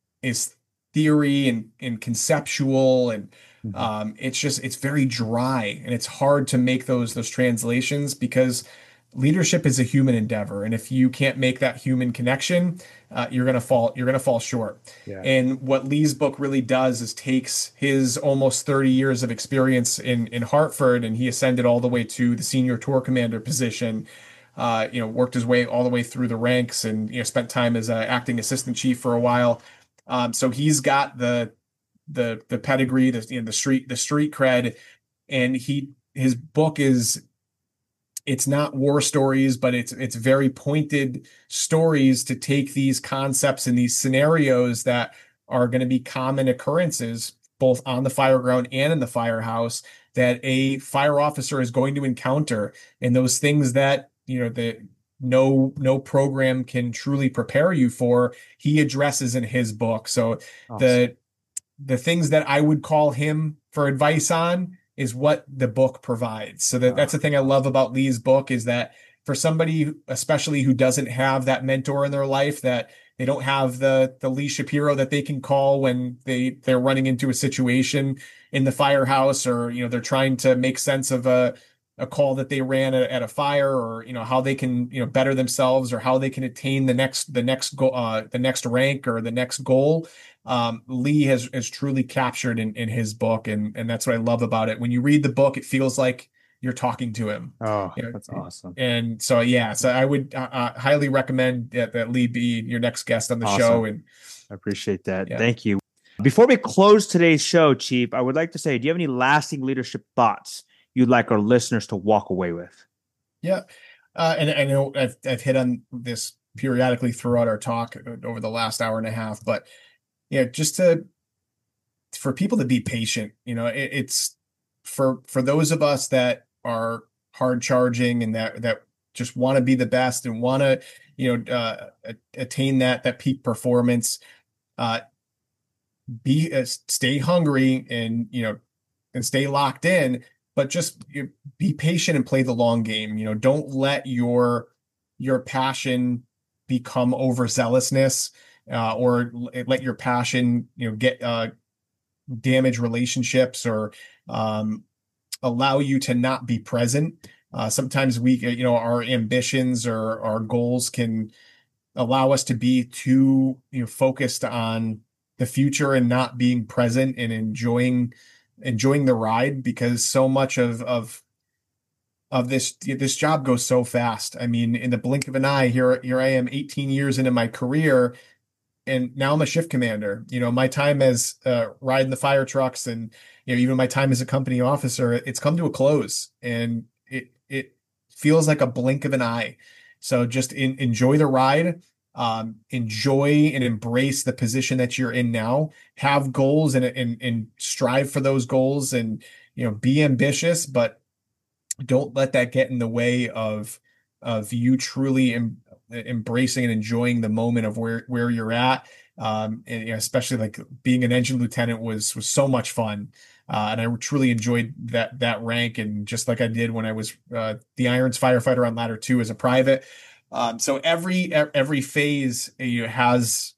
S1: theory and conceptual, and it's very dry, and it's hard to make those translations, because leadership is a human endeavor, and if you can't make that human connection, you're gonna fall short.
S2: Yeah.
S1: And what Lee's book really does is takes his almost 30 years of experience in Hartford, and he ascended all the way to the senior tour commander position. Worked his way all the way through the ranks, and spent time as an acting assistant chief for a while. So he's got the pedigree, the street cred, and his book it's not war stories, but it's very pointed stories to take these concepts and these scenarios that are going to be common occurrences both on the fire ground and in the firehouse that a fire officer is going to encounter, and those things that no program can truly prepare you for, he addresses in his book. So awesome. The things that I would call him for advice on is what the book provides. So that's the thing I love about Lee's book, is that for somebody, especially who doesn't have that mentor in their life, that they don't have the Lee Shapiro that they can call when they're running into a situation in the firehouse, or they're trying to make sense of a call that they ran at a fire, or how they can better themselves, or how they can attain the next goal, the next rank, or the next goal. Lee has truly captured in his book, and that's what I love about it. When you read the book, it feels like you're talking to him.
S2: Oh, that's awesome.
S1: And so I would highly recommend that Lee be your next guest on the show. And
S2: I appreciate that. Yeah. Thank you. Before we close today's show, Chief, I would like to say, do you have any lasting leadership thoughts you'd like our listeners to walk away with?
S1: Yeah. And I know I've hit on this periodically throughout our talk over the last hour and a half, but just for people to be patient. It's for those of us that are hard charging and that just want to be the best and want to attain that peak performance. Stay hungry and stay locked in, but just be patient and play the long game. Don't let your passion become overzealousness, or let your passion get damage relationships or allow you to not be present. Sometimes our ambitions or our goals can allow us to be too, focused on the future and not being present and enjoying the ride, because so much of this job goes so fast. I mean, in the blink of an eye, here I am 18 years into my career, and now I'm a shift commander. My time as riding the fire trucks and even my time as a company officer, it's come to a close, and it feels like a blink of an eye. So just enjoy the ride, enjoy and embrace the position that you're in now. Have goals and strive for those goals, and be ambitious, but don't let that get in the way of you truly embracing and enjoying the moment of where you're at. And especially like being an engine lieutenant was so much fun. And I truly enjoyed that rank. And just like I did when I was the Irons firefighter on ladder 2 as a private. So every phase has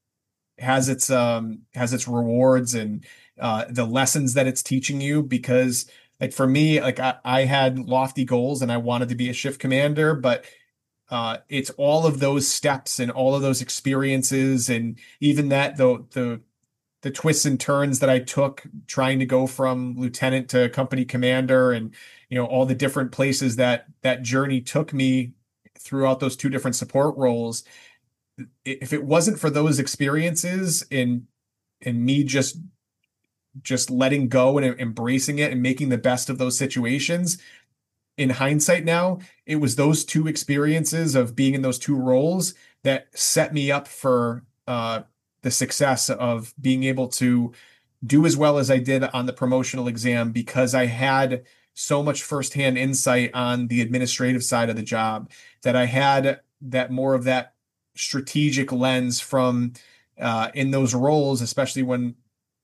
S1: its rewards and the lessons that it's teaching you, because like for me, like I had lofty goals and I wanted to be a shift commander, but it's all of those steps and all of those experiences, and even that the twists and turns that I took trying to go from lieutenant to company commander, and all the different places that journey took me throughout those 2 different support roles. If it wasn't for those experiences and me just letting go and embracing it and making the best of those situations, in hindsight now, it was those 2 experiences of being in those 2 roles that set me up for the success of being able to do as well as I did on the promotional exam, because I had so much firsthand insight on the administrative side of the job, that I had that more of that strategic lens from in those roles, especially when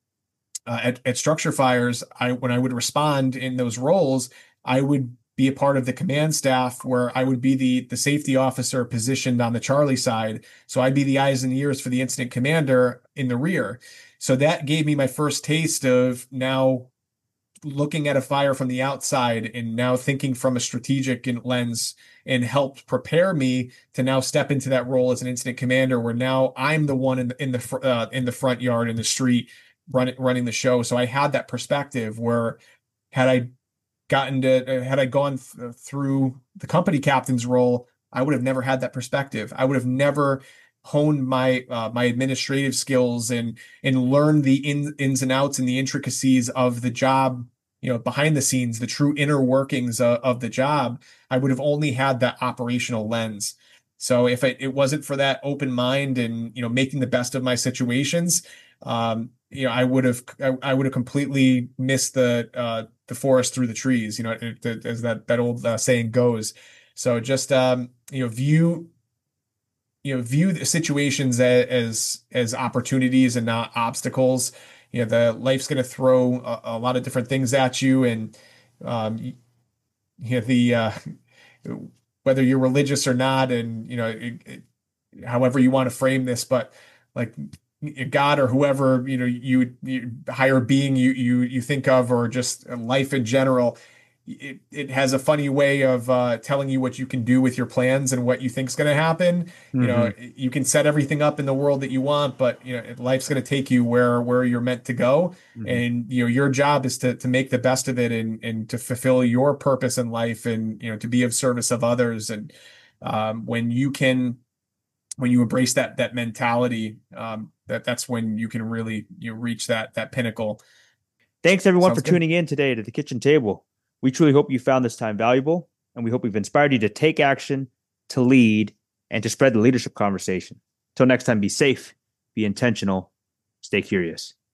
S1: at structure fires, when I would respond in those roles, I would be a part of the command staff where I would be the safety officer positioned on the Charlie side. So I'd be the eyes and ears for the incident commander in the rear. So that gave me my first taste of now looking at a fire from the outside and now thinking from a strategic lens, and helped prepare me to now step into that role as an incident commander, where now I'm the one in the front yard in the street running the show. So I had that perspective where had I gone through the company captain's role, I would have never had that perspective. I would have never honed my administrative skills and learned the ins and outs and the intricacies of the job, behind the scenes, the true inner workings of the job. I would have only had that operational lens. So if it wasn't for that open mind and, making the best of my situations, I would have completely missed the forest through the trees, as that old saying goes. So just view the situations as opportunities and not obstacles. The life's going to throw a lot of different things at you, and whether you're religious or not, and however you want to frame this, but like God or whoever you higher being you think of, or just life in general, it has a funny way of telling you what you can do with your plans and what you think is going to happen.
S2: Mm-hmm.
S1: You can set everything up in the world that you want, but life's going to take you where you're meant to go.
S2: Mm-hmm.
S1: And your job is to make the best of it and to fulfill your purpose in life, and to be of service of others. And when you embrace that mentality, that's when you can really reach that pinnacle.
S2: Thanks everyone
S1: Sounds
S2: for tuning in today to the Kitchen Table. We truly hope you found this time valuable, and we hope we've inspired you to take action, to lead, and to spread the leadership conversation. Till next time, be safe, be intentional, stay curious.